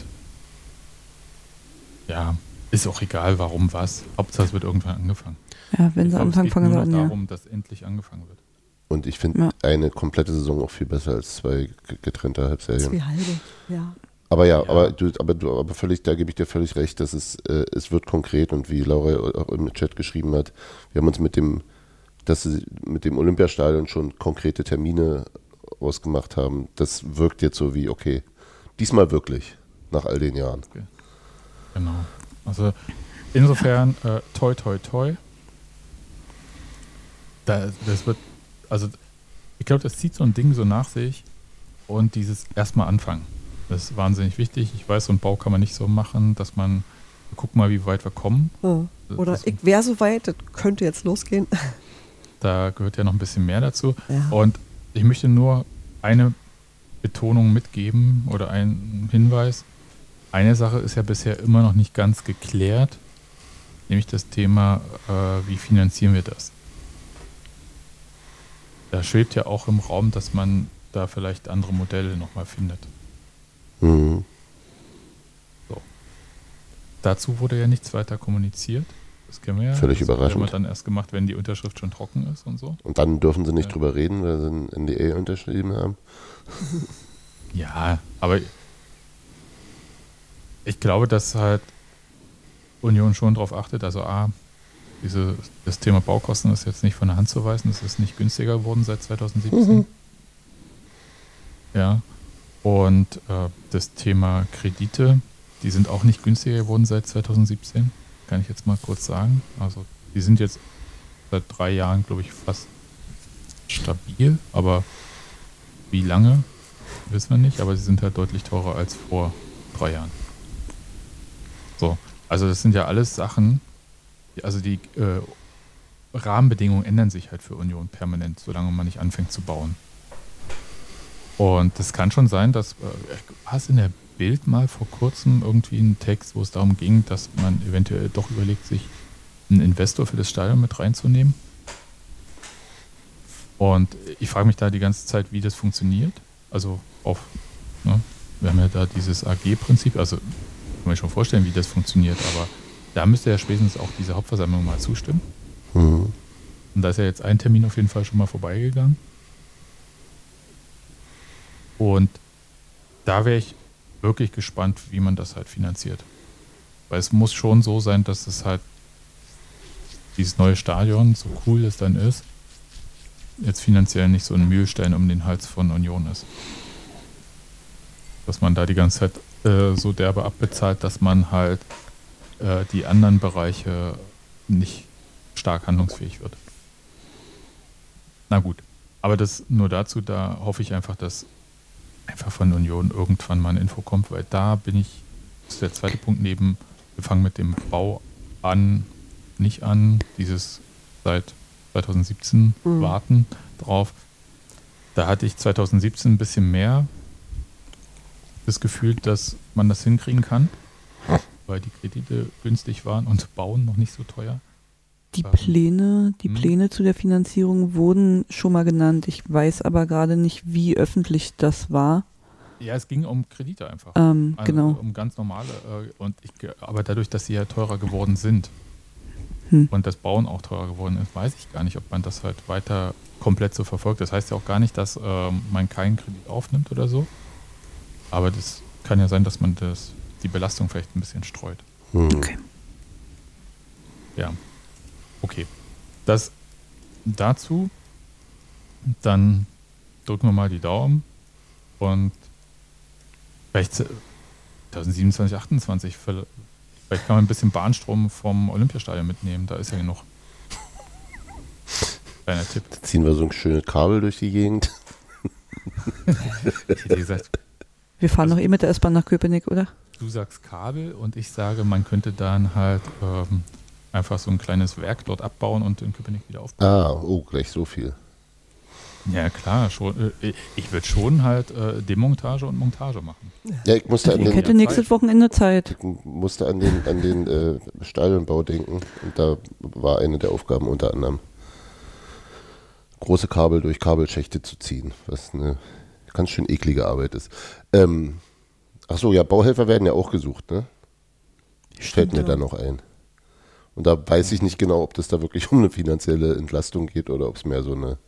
ja, ist auch egal, warum was. Hauptsache, es wird irgendwann angefangen. Ja, wenn Ich sie glaub, anfangen, es geht fangen sie nur an, noch ja. darum, dass endlich angefangen wird. Und ich finde Ja. eine komplette Saison auch viel besser als zwei ge- getrennte Halbserien. zwei halbe. Ja. Aber ja, Ja. aber du, aber du, aber völlig, da gebe ich dir völlig recht, dass es, äh, es wird konkret und wie Laura auch im Chat geschrieben hat, wir haben uns mit dem, dass sie mit dem Olympiastadion schon konkrete Termine ausgemacht haben. Das wirkt jetzt so wie, okay, diesmal wirklich, nach all den Jahren. Genau. Also insofern, äh, toi, toi, toi. Da, das wird, also ich glaube, das zieht so ein Ding so nach sich und dieses erstmal anfangen. Das ist wahnsinnig wichtig. Ich weiß, so einen Bau kann man nicht so machen, dass man, guck mal, wie weit wir kommen. Ja. Oder Das- ich wäre soweit, das könnte jetzt losgehen. Da gehört ja noch ein bisschen mehr dazu. Ja. Und ich möchte nur eine Betonung mitgeben oder einen Hinweis. Eine Sache ist ja bisher immer noch nicht ganz geklärt, nämlich das Thema, äh, wie finanzieren wir das? Da schwebt ja auch im Raum, dass man da vielleicht andere Modelle nochmal findet. Mhm. Dazu wurde ja nichts weiter kommuniziert. Das kennen wir ja. Völlig das überraschend. Das haben wir dann erst gemacht, wenn die Unterschrift schon trocken ist und so. Und dann dürfen sie nicht Ja. drüber reden, weil sie ein N D A unterschrieben haben. Ja, aber ich glaube, dass halt Union schon darauf achtet, also A, diese, das Thema Baukosten ist jetzt nicht von der Hand zu weisen, es ist nicht günstiger geworden seit zweitausendsiebzehn. Mhm. Ja, und äh, das Thema Kredite, die sind auch nicht günstiger geworden seit zweitausendsiebzehn, kann ich jetzt mal kurz sagen. Also die sind jetzt seit drei Jahren, glaube ich, fast stabil, aber wie lange, wissen wir nicht, aber sie sind halt deutlich teurer als vor drei Jahren. So, also das sind ja alles Sachen, also die äh, Rahmenbedingungen ändern sich halt für Union permanent, solange man nicht anfängt zu bauen. Und das kann schon sein, dass, äh, hast in der Bild mal vor kurzem irgendwie einen Text, wo es darum ging, dass man eventuell doch überlegt, sich einen Investor für das Stadion mit reinzunehmen. Und ich frage mich da die ganze Zeit, wie das funktioniert. Also auf, ne, wir haben ja da dieses A G-Prinzip, also kann man sich schon vorstellen, wie das funktioniert, aber da müsste ja spätestens auch diese Hauptversammlung mal zustimmen. Mhm. Und da ist ja jetzt ein Termin auf jeden Fall schon mal vorbeigegangen. Und da wäre ich wirklich gespannt, wie man das halt finanziert. Weil es muss schon so sein, dass es halt dieses neue Stadion, so cool es dann ist, jetzt finanziell nicht so ein Mühlstein um den Hals von Union ist. Dass man da die ganze Zeit äh, so derbe abbezahlt, dass man halt äh, die anderen Bereiche nicht stark handlungsfähig wird. Na gut, aber das nur dazu, da hoffe ich einfach, dass einfach von Union irgendwann mal eine Info kommt, weil da bin ich, das ist der zweite Punkt neben, wir fangen mit dem Bau an, nicht an, dieses seit zwanzig siebzehn mhm. warten drauf. Da hatte ich zwanzig siebzehn ein bisschen mehr das Gefühl, dass man das hinkriegen kann, weil die Kredite günstig waren und Bauen noch nicht so teuer. Die Pläne, die Pläne zu der Finanzierung wurden schon mal genannt. Ich weiß aber gerade nicht, wie öffentlich das war. Ja, es ging um Kredite einfach. Ähm, also genau. Um ganz normale. Äh, und ich, aber dadurch, dass sie ja teurer geworden sind hm. und das Bauen auch teurer geworden ist, weiß ich gar nicht, ob man das halt weiter komplett so verfolgt. Das heißt ja auch gar nicht, dass äh, man keinen Kredit aufnimmt oder so. Aber das kann ja sein, dass man das, die Belastung vielleicht ein bisschen streut. Hm. Okay. Ja. Okay, das dazu, dann drücken wir mal die Daumen und vielleicht zwanzig siebenundzwanzig, achtundzwanzig, vielleicht kann man ein bisschen Bahnstrom vom Olympiastadion mitnehmen, da ist ja genug. Kleiner Tipp. Da ziehen wir so ein schönes Kabel durch die Gegend. Ich hätte gesagt, wir fahren also, noch eh mit der S-Bahn nach Köpenick, oder? Du sagst Kabel und ich sage, man könnte dann halt ähm, einfach so ein kleines Werk dort abbauen und in Köpenick wieder aufbauen. Ah, oh, gleich so viel. Ja, klar, schon. Ich würde schon halt äh, Demontage und Montage machen. Ja, ich musste an Ich den, hätte nächstes Wochenende Zeit. ich musste an den, an den äh, Stadionbau denken und da war eine der Aufgaben unter anderem, große Kabel durch Kabelschächte zu ziehen, was eine ganz schön eklige Arbeit ist. Ähm, ach so, ja, Bauhelfer werden ja auch gesucht, ne? Fällt mir da noch ein. Und da weiß ich nicht genau, ob das da wirklich um eine finanzielle Entlastung geht oder ob es mehr so eine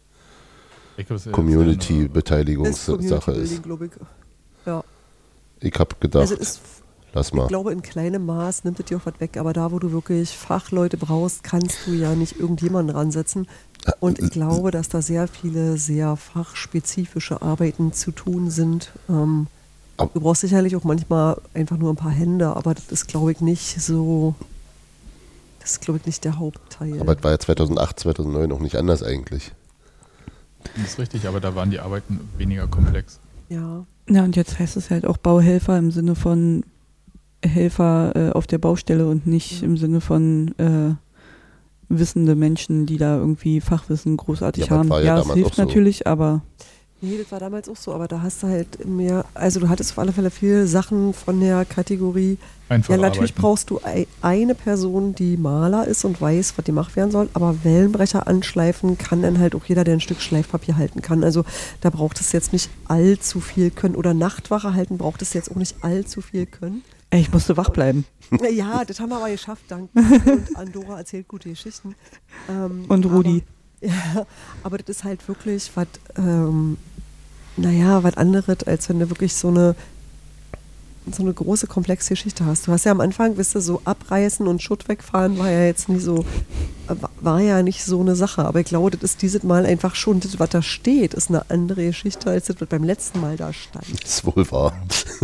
Community-Beteiligungssache ist. Glaube ich. Ja. Ich habe gedacht, Also ist, lass mal. Ich glaube, in kleinem Maß nimmt es dir auch was weg, aber da, wo du wirklich Fachleute brauchst, kannst du ja nicht irgendjemanden ransetzen. Und ich glaube, dass da sehr viele sehr fachspezifische Arbeiten zu tun sind. Ähm, du brauchst sicherlich auch manchmal einfach nur ein paar Hände, aber das ist, glaube ich, nicht so... Das ist, glaube ich, nicht der Hauptteil. Aber es war ja zweitausendacht, zweitausendneun auch nicht anders eigentlich. Das ist richtig, aber da waren die Arbeiten weniger komplex. Ja. Ja, und jetzt heißt es halt auch Bauhelfer im Sinne von Helfer äh, auf der Baustelle und nicht ja. im Sinne von äh, wissende Menschen, die da irgendwie Fachwissen großartig ja, haben. Ja, ja, es hilft so. natürlich, aber... Nee, das war damals auch so, aber da hast du halt mehr, also du hattest auf alle Fälle viele Sachen von der Kategorie, Einfach ja natürlich arbeiten. brauchst du ei- eine Person, die Maler ist und weiß, was gemacht werden soll, aber Wellenbrecher anschleifen kann dann halt auch jeder, der ein Stück Schleifpapier halten kann. Also da braucht es jetzt nicht allzu viel können oder Nachtwache halten braucht es jetzt auch nicht allzu viel können. Ey, ich musste wach bleiben. Ja, das haben wir aber geschafft, dank und Andorra erzählt gute Geschichten. Ähm, Und Rudi. Aber, ja, aber das ist halt wirklich was, ähm, naja, was anderes, als wenn du wirklich so eine so eine große, komplexe Geschichte hast. Du hast ja am Anfang, wisst ihr, so abreißen und Schutt wegfahren war ja jetzt nicht so, war ja nicht so eine Sache. Aber ich glaube, das ist dieses Mal einfach schon, das, was da steht, ist eine andere Geschichte, als das, was beim letzten Mal da stand. Ist wohl wahr.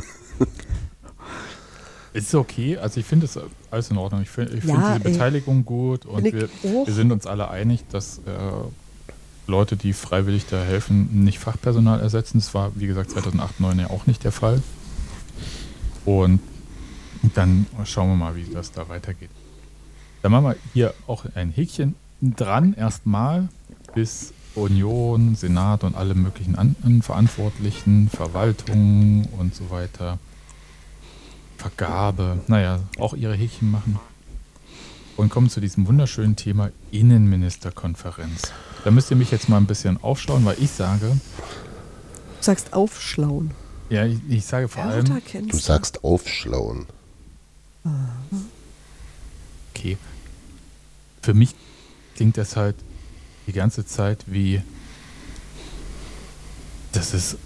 Ist okay, also ich finde es alles in Ordnung. Ich finde ich Ja, find diese ey. Beteiligung gut und Find wir, ich auch. wir sind uns alle einig, dass äh, Leute, die freiwillig da helfen, nicht Fachpersonal ersetzen. Das war, wie gesagt, zweitausendacht, zweitausendneun ja auch nicht der Fall. Und dann schauen wir mal, wie das da weitergeht. Dann machen wir hier auch ein Häkchen dran, erstmal, bis Union, Senat und alle möglichen anderen Verantwortlichen, Verwaltungen und so weiter, Vergabe, naja, auch ihre Häkchen machen. Und kommen zu diesem wunderschönen Thema Innenministerkonferenz. Da müsst ihr mich jetzt mal ein bisschen aufschlauen, weil ich sage... Du sagst aufschlauen. Ja, ich, ich sage vor allem... Du sagst aufschlauen. Okay. Für mich klingt das halt die ganze Zeit wie... Das ist...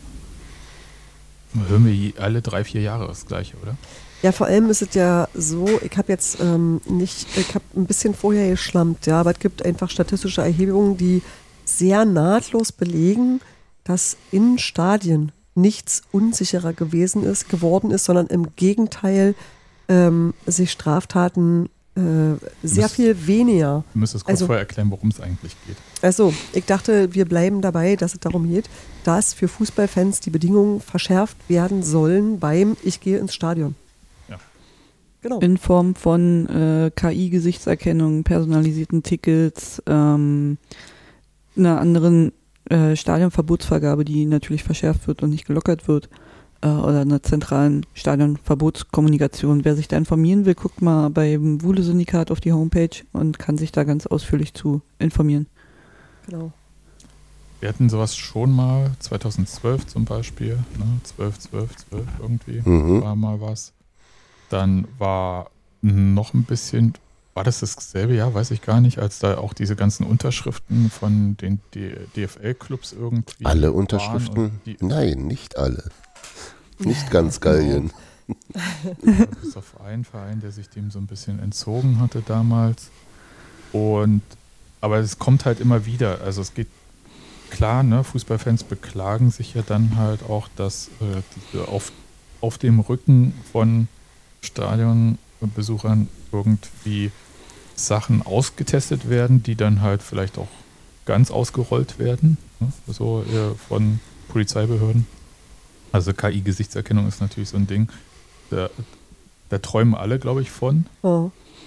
Hören wir alle drei, vier Jahre das Gleiche, oder? Ja, vor allem ist es ja so, ich habe jetzt ähm, nicht, ich habe ein bisschen vorher geschlampt, ja, aber es gibt einfach statistische Erhebungen, die sehr nahtlos belegen, dass in Stadien nichts unsicherer gewesen ist, geworden ist, sondern im Gegenteil ähm, sich Straftaten äh, sehr Müsst, viel weniger. Du müsstest kurz also, vorher erklären, worum es eigentlich geht. Also, ich dachte, wir bleiben dabei, dass es darum geht, dass für Fußballfans die Bedingungen verschärft werden sollen beim Ich gehe ins Stadion. Genau. In Form von äh, K I-Gesichtserkennung, personalisierten Tickets, ähm, einer anderen äh, Stadionverbotsvergabe, die natürlich verschärft wird und nicht gelockert wird, äh, oder einer zentralen Stadionverbotskommunikation. Wer sich da informieren will, guckt mal beim Wuhle-Syndikat auf die Homepage und kann sich da ganz ausführlich zu informieren. Genau. Wir hatten sowas schon mal, zweitausendzwölf zum Beispiel, ne? zwölf, zwölf, zwölf irgendwie, Mhm. war mal was. Dann war noch ein bisschen, war das dasselbe Jahr, weiß ich gar nicht, als da auch diese ganzen Unterschriften von den D F L-Clubs irgendwie Alle waren Unterschriften? und die, Nein, nicht alle. Nicht ganz Gallien. bis auf einen Verein, der sich dem so ein bisschen entzogen hatte damals. Und aber es kommt halt immer wieder. Also es geht klar, ne, Fußballfans beklagen sich ja dann halt auch, dass äh, diese auf, auf dem Rücken von Stadionbesuchern irgendwie Sachen ausgetestet werden, die dann halt vielleicht auch ganz ausgerollt werden, ne? So äh, von Polizeibehörden. Also K I-Gesichtserkennung ist natürlich so ein Ding, da, da träumen alle, glaube ich, von. Oh.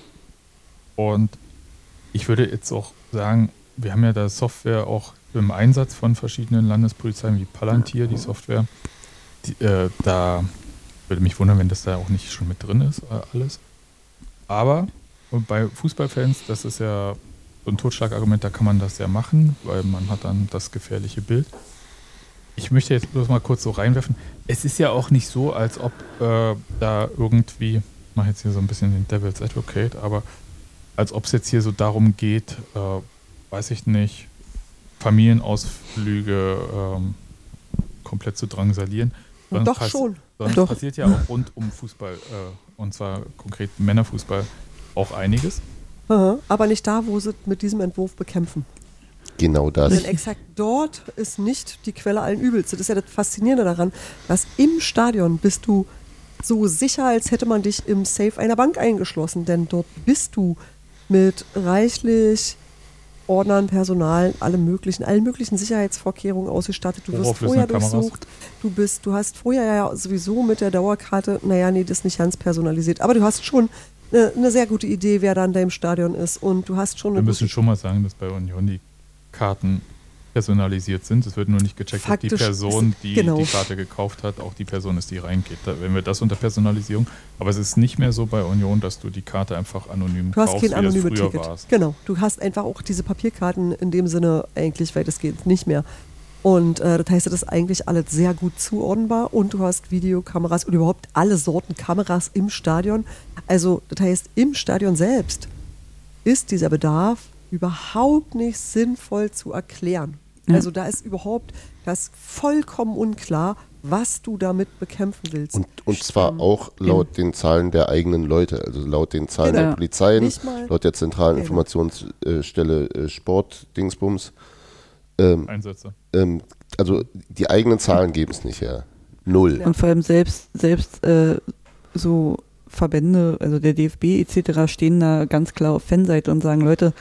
Und ich würde jetzt auch sagen, wir haben ja da Software auch im Einsatz von verschiedenen Landespolizeien wie Palantir, die Software. Die, äh, da würde mich wundern, wenn das da auch nicht schon mit drin ist, äh, alles. Aber und bei Fußballfans, das ist ja so ein Totschlagargument, da kann man das ja machen, weil man hat dann das gefährliche Bild. Ich möchte jetzt bloß mal kurz so reinwerfen. Es ist ja auch nicht so, als ob äh, da irgendwie, ich mache jetzt hier so ein bisschen den Devil's Advocate, aber als ob es jetzt hier so darum geht, äh, weiß ich nicht, Familienausflüge ähm, komplett zu drangsalieren. Sonst Doch pass- schon. Sonst Doch. passiert ja auch rund um Fußball, äh, und zwar konkret Männerfußball, auch einiges. Aha, aber nicht da, wo sie mit diesem Entwurf bekämpfen. Genau das. Denn exakt dort ist nicht die Quelle allen Übels. Das ist ja das Faszinierende daran, dass im Stadion bist du so sicher, als hätte man dich im Safe einer Bank eingeschlossen. Denn dort bist du mit reichlich Ordnern, Personal, allem möglichen, allen möglichen Sicherheitsvorkehrungen ausgestattet. Du wirst Hochauflösende vorher Kameras. durchsucht. Du bist, du hast vorher ja sowieso mit der Dauerkarte, naja, nee, das ist nicht ganz personalisiert. Aber du hast schon eine, eine sehr gute Idee, wer da in deinem Stadion ist. Und du hast schon Wir eine müssen gute schon mal sagen, dass bei Union die Karten personalisiert sind. Es wird nur nicht gecheckt, ob die Faktisch Person, ist- die genau. die Karte gekauft hat, auch die Person ist, die reingeht. Da, wenn wir das unter Personalisierung. Aber es ist nicht mehr so bei Union, dass du die Karte einfach anonym Du hast kaufst, kein wie das anonymes früher Ticket. war. Genau. Du hast einfach auch diese Papierkarten in dem Sinne eigentlich weitestgehend nicht mehr. Und äh, das heißt, das ist eigentlich alles sehr gut zuordnenbar und du hast Videokameras und überhaupt alle Sorten Kameras im Stadion. Also das heißt, im Stadion selbst ist dieser Bedarf überhaupt nicht sinnvoll zu erklären. Ja. Also da ist überhaupt das vollkommen unklar, was du damit bekämpfen willst. Und, und zwar auch laut den Zahlen der eigenen Leute, also laut den Zahlen Genau. der Polizeien, Nicht mal- laut der zentralen Genau. Informationsstelle äh, Sport, Dingsbums. Ähm, Einsätze. ähm, also die eigenen Zahlen geben es nicht her. Null. Ja. Und vor allem selbst, selbst äh, so Verbände, also der D F B et cetera stehen da ganz klar auf Fanseite und sagen, Leute,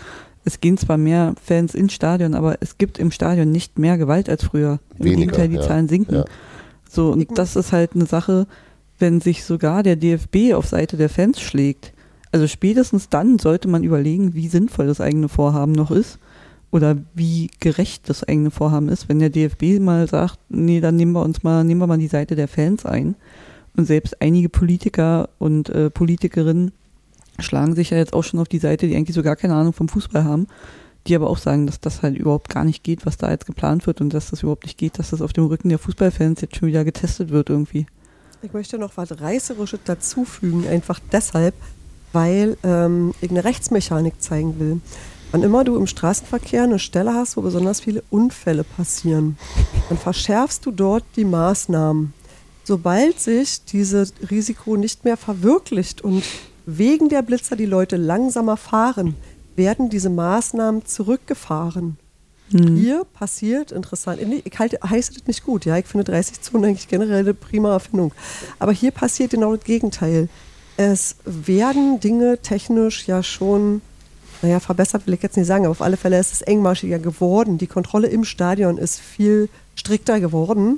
es gehen zwar mehr Fans ins Stadion, aber es gibt im Stadion nicht mehr Gewalt als früher. Im Weniger, Gegenteil, die ja. Zahlen sinken. Ja. So, und das ist halt eine Sache, wenn sich sogar der D F B auf Seite der Fans schlägt. Also spätestens dann sollte man überlegen, wie sinnvoll das eigene Vorhaben noch ist oder wie gerecht das eigene Vorhaben ist, wenn der D F B mal sagt, nee, dann nehmen wir uns mal, nehmen wir mal die Seite der Fans ein. Und selbst einige Politiker und äh, Politikerinnen schlagen sich ja jetzt auch schon auf die Seite, die eigentlich so gar keine Ahnung vom Fußball haben, die aber auch sagen, dass das halt überhaupt gar nicht geht, was da jetzt geplant wird und dass das überhaupt nicht geht, dass das auf dem Rücken der Fußballfans jetzt schon wieder getestet wird irgendwie. Ich möchte noch was Reißerisches dazufügen, einfach deshalb, weil ähm, ich eine Rechtsmechanik zeigen will. Wann immer du im Straßenverkehr eine Stelle hast, wo besonders viele Unfälle passieren, dann verschärfst du dort die Maßnahmen. Sobald sich dieses Risiko nicht mehr verwirklicht und wegen der Blitzer die Leute langsamer fahren, werden diese Maßnahmen zurückgefahren. Mhm. Hier passiert, interessant, ich halte, heiße das nicht gut, ja, ich finde dreißig Zonen eigentlich generell eine prima Erfindung, aber hier passiert genau das Gegenteil. Es werden Dinge technisch ja schon, naja, verbessert will ich jetzt nicht sagen, aber auf alle Fälle ist es engmaschiger geworden. Die Kontrolle im Stadion ist viel strikter geworden.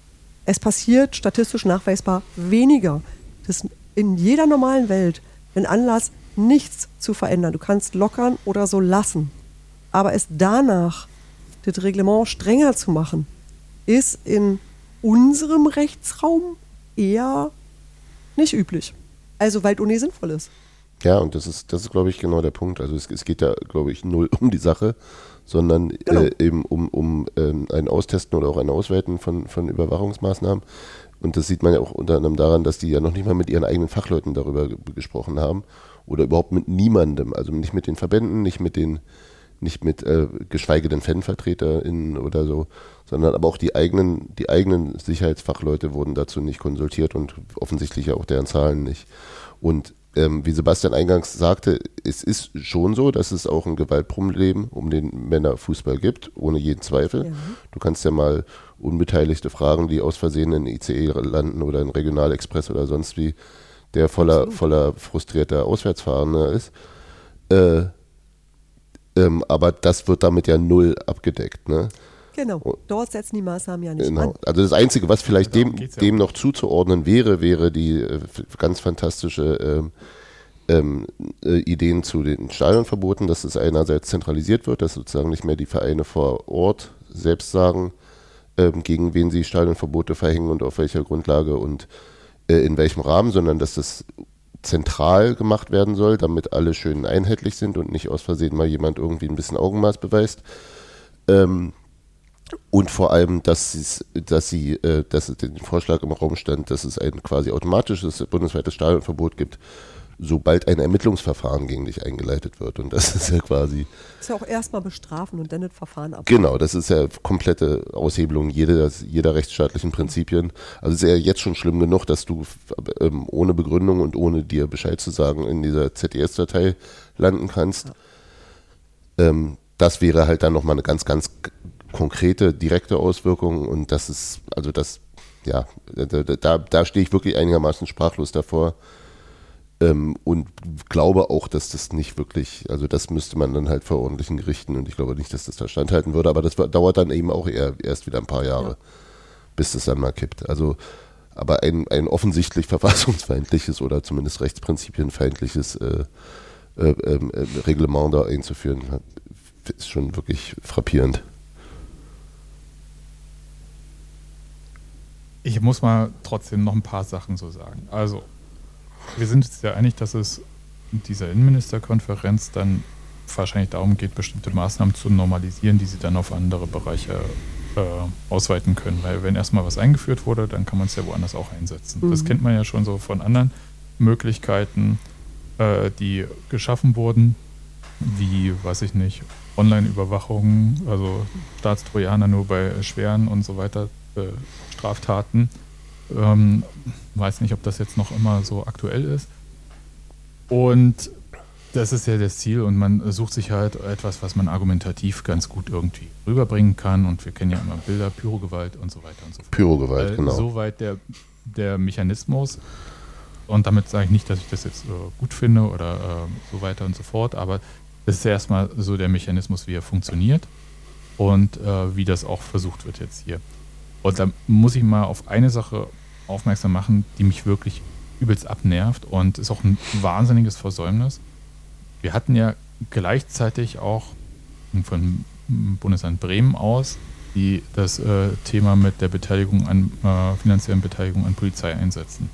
Es passiert statistisch nachweisbar weniger. Das ist in jeder normalen Welt ein Anlass, nichts zu verändern. Du kannst lockern oder so lassen. Aber es danach, das Reglement strenger zu machen, ist in unserem Rechtsraum eher nicht üblich. Also, weil es ohnehin sinnvoll ist. Ja, und das ist, das ist, glaube ich, genau der Punkt. Also es, es geht ja, glaube ich, null um die Sache, sondern genau. äh, eben um, um ähm, ein Austesten oder auch ein Ausweiten von, von Überwachungsmaßnahmen. Und das sieht man ja auch unter anderem daran, dass die ja noch nicht mal mit ihren eigenen Fachleuten darüber g- gesprochen haben oder überhaupt mit niemandem, also nicht mit den Verbänden, nicht mit den, nicht mit äh, geschweige denn FanvertreterInnen oder so, sondern aber auch die eigenen, die eigenen Sicherheitsfachleute wurden dazu nicht konsultiert und offensichtlich ja auch deren Zahlen nicht. Und ähm, wie Sebastian eingangs sagte, es ist schon so, dass es auch ein Gewaltproblem um den Männerfußball gibt, ohne jeden Zweifel. Ja. Du kannst ja mal Unbeteiligte fragen, die aus Versehen in I C E landen oder in Regionalexpress oder sonst wie, der voller, voller frustrierter Auswärtsfahrender ist. Äh, ähm, aber das wird damit ja null abgedeckt, ne? Genau, dort setzen die Maßnahmen ja nicht genau. an. Also das Einzige, was vielleicht dem, ja dem noch zuzuordnen wäre, wäre die äh, ganz fantastische ähm, ähm, äh, Ideen zu den Stadionverboten, dass es einerseits zentralisiert wird, dass sozusagen nicht mehr die Vereine vor Ort selbst sagen, ähm, gegen wen sie Stadionverbote verhängen und auf welcher Grundlage und äh, in welchem Rahmen, sondern dass das zentral gemacht werden soll, damit alle schön einheitlich sind und nicht aus Versehen mal jemand irgendwie ein bisschen Augenmaß beweist. Ähm, Und vor allem, dass, dass sie, äh, dass es den Vorschlag im Raum stand, dass es ein quasi automatisches bundesweites Stadionverbot gibt, sobald ein Ermittlungsverfahren gegen dich eingeleitet wird. Und das ist ja quasi... Das ist ja auch erstmal bestrafen und dann das Verfahren ab. Genau, das ist ja komplette Aushebelung jeder, jeder rechtsstaatlichen Prinzipien. Also es ist ja jetzt schon schlimm genug, dass du ähm, ohne Begründung und ohne dir Bescheid zu sagen in dieser Z D S-Datei landen kannst. Ja. Ähm, das wäre halt dann nochmal eine ganz, ganz... konkrete, direkte Auswirkungen und das ist, also das, ja, da, da, da stehe ich wirklich einigermaßen sprachlos davor ähm, und glaube auch, dass das nicht wirklich, also das müsste man dann halt vor ordentlichen Gerichten und ich glaube nicht, dass das da standhalten würde, aber das dauert dann eben auch eher erst wieder ein paar Jahre, ja. bis das dann mal kippt. Also, aber ein, ein offensichtlich verfassungsfeindliches oder zumindest rechtsprinzipienfeindliches äh, äh, äh, Reglement da einzuführen, ist schon wirklich frappierend. Ich muss mal trotzdem noch ein paar Sachen so sagen. Also, wir sind uns ja einig, dass es in dieser Innenministerkonferenz dann wahrscheinlich darum geht, bestimmte Maßnahmen zu normalisieren, die sie dann auf andere Bereiche äh, ausweiten können. Weil wenn erstmal was eingeführt wurde, dann kann man es ja woanders auch einsetzen. Mhm. Das kennt man ja schon so von anderen Möglichkeiten, äh, die geschaffen wurden, wie, weiß ich nicht, Online-Überwachung, also Staatstrojaner nur bei schweren und so weiter, äh, Straftaten. Ähm, weiß nicht, ob das jetzt noch immer so aktuell ist. Und das ist ja das Ziel und man sucht sich halt etwas, was man argumentativ ganz gut irgendwie rüberbringen kann und wir kennen ja immer Bilder, Pyrogewalt und so weiter und so fort. Pyrogewalt, äh, genau. Soweit der, der Mechanismus und damit sage ich nicht, dass ich das jetzt äh, gut finde oder äh, so weiter und so fort, aber Das ist ja erstmal so der Mechanismus, wie er funktioniert und äh, wie das auch versucht wird jetzt hier. Und da muss ich mal auf eine Sache aufmerksam machen, die mich wirklich übelst abnervt und ist auch ein wahnsinniges Versäumnis. Wir hatten ja gleichzeitig auch von Bundesland Bremen aus die das äh, Thema mit der Beteiligung an äh, finanziellen Beteiligung an Polizeieinsätzen.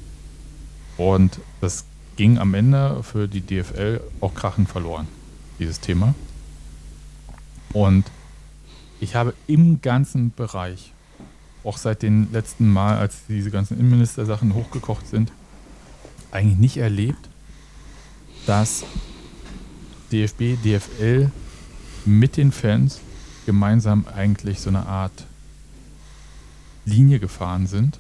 Und das ging am Ende für die D F L auch krachend verloren, dieses Thema. Und ich habe im ganzen Bereich, auch seit den letzten Mal, als diese ganzen Innenminister-Sachen hochgekocht sind, eigentlich nicht erlebt, dass D F B, D F L mit den Fans gemeinsam eigentlich so eine Art Linie gefahren sind,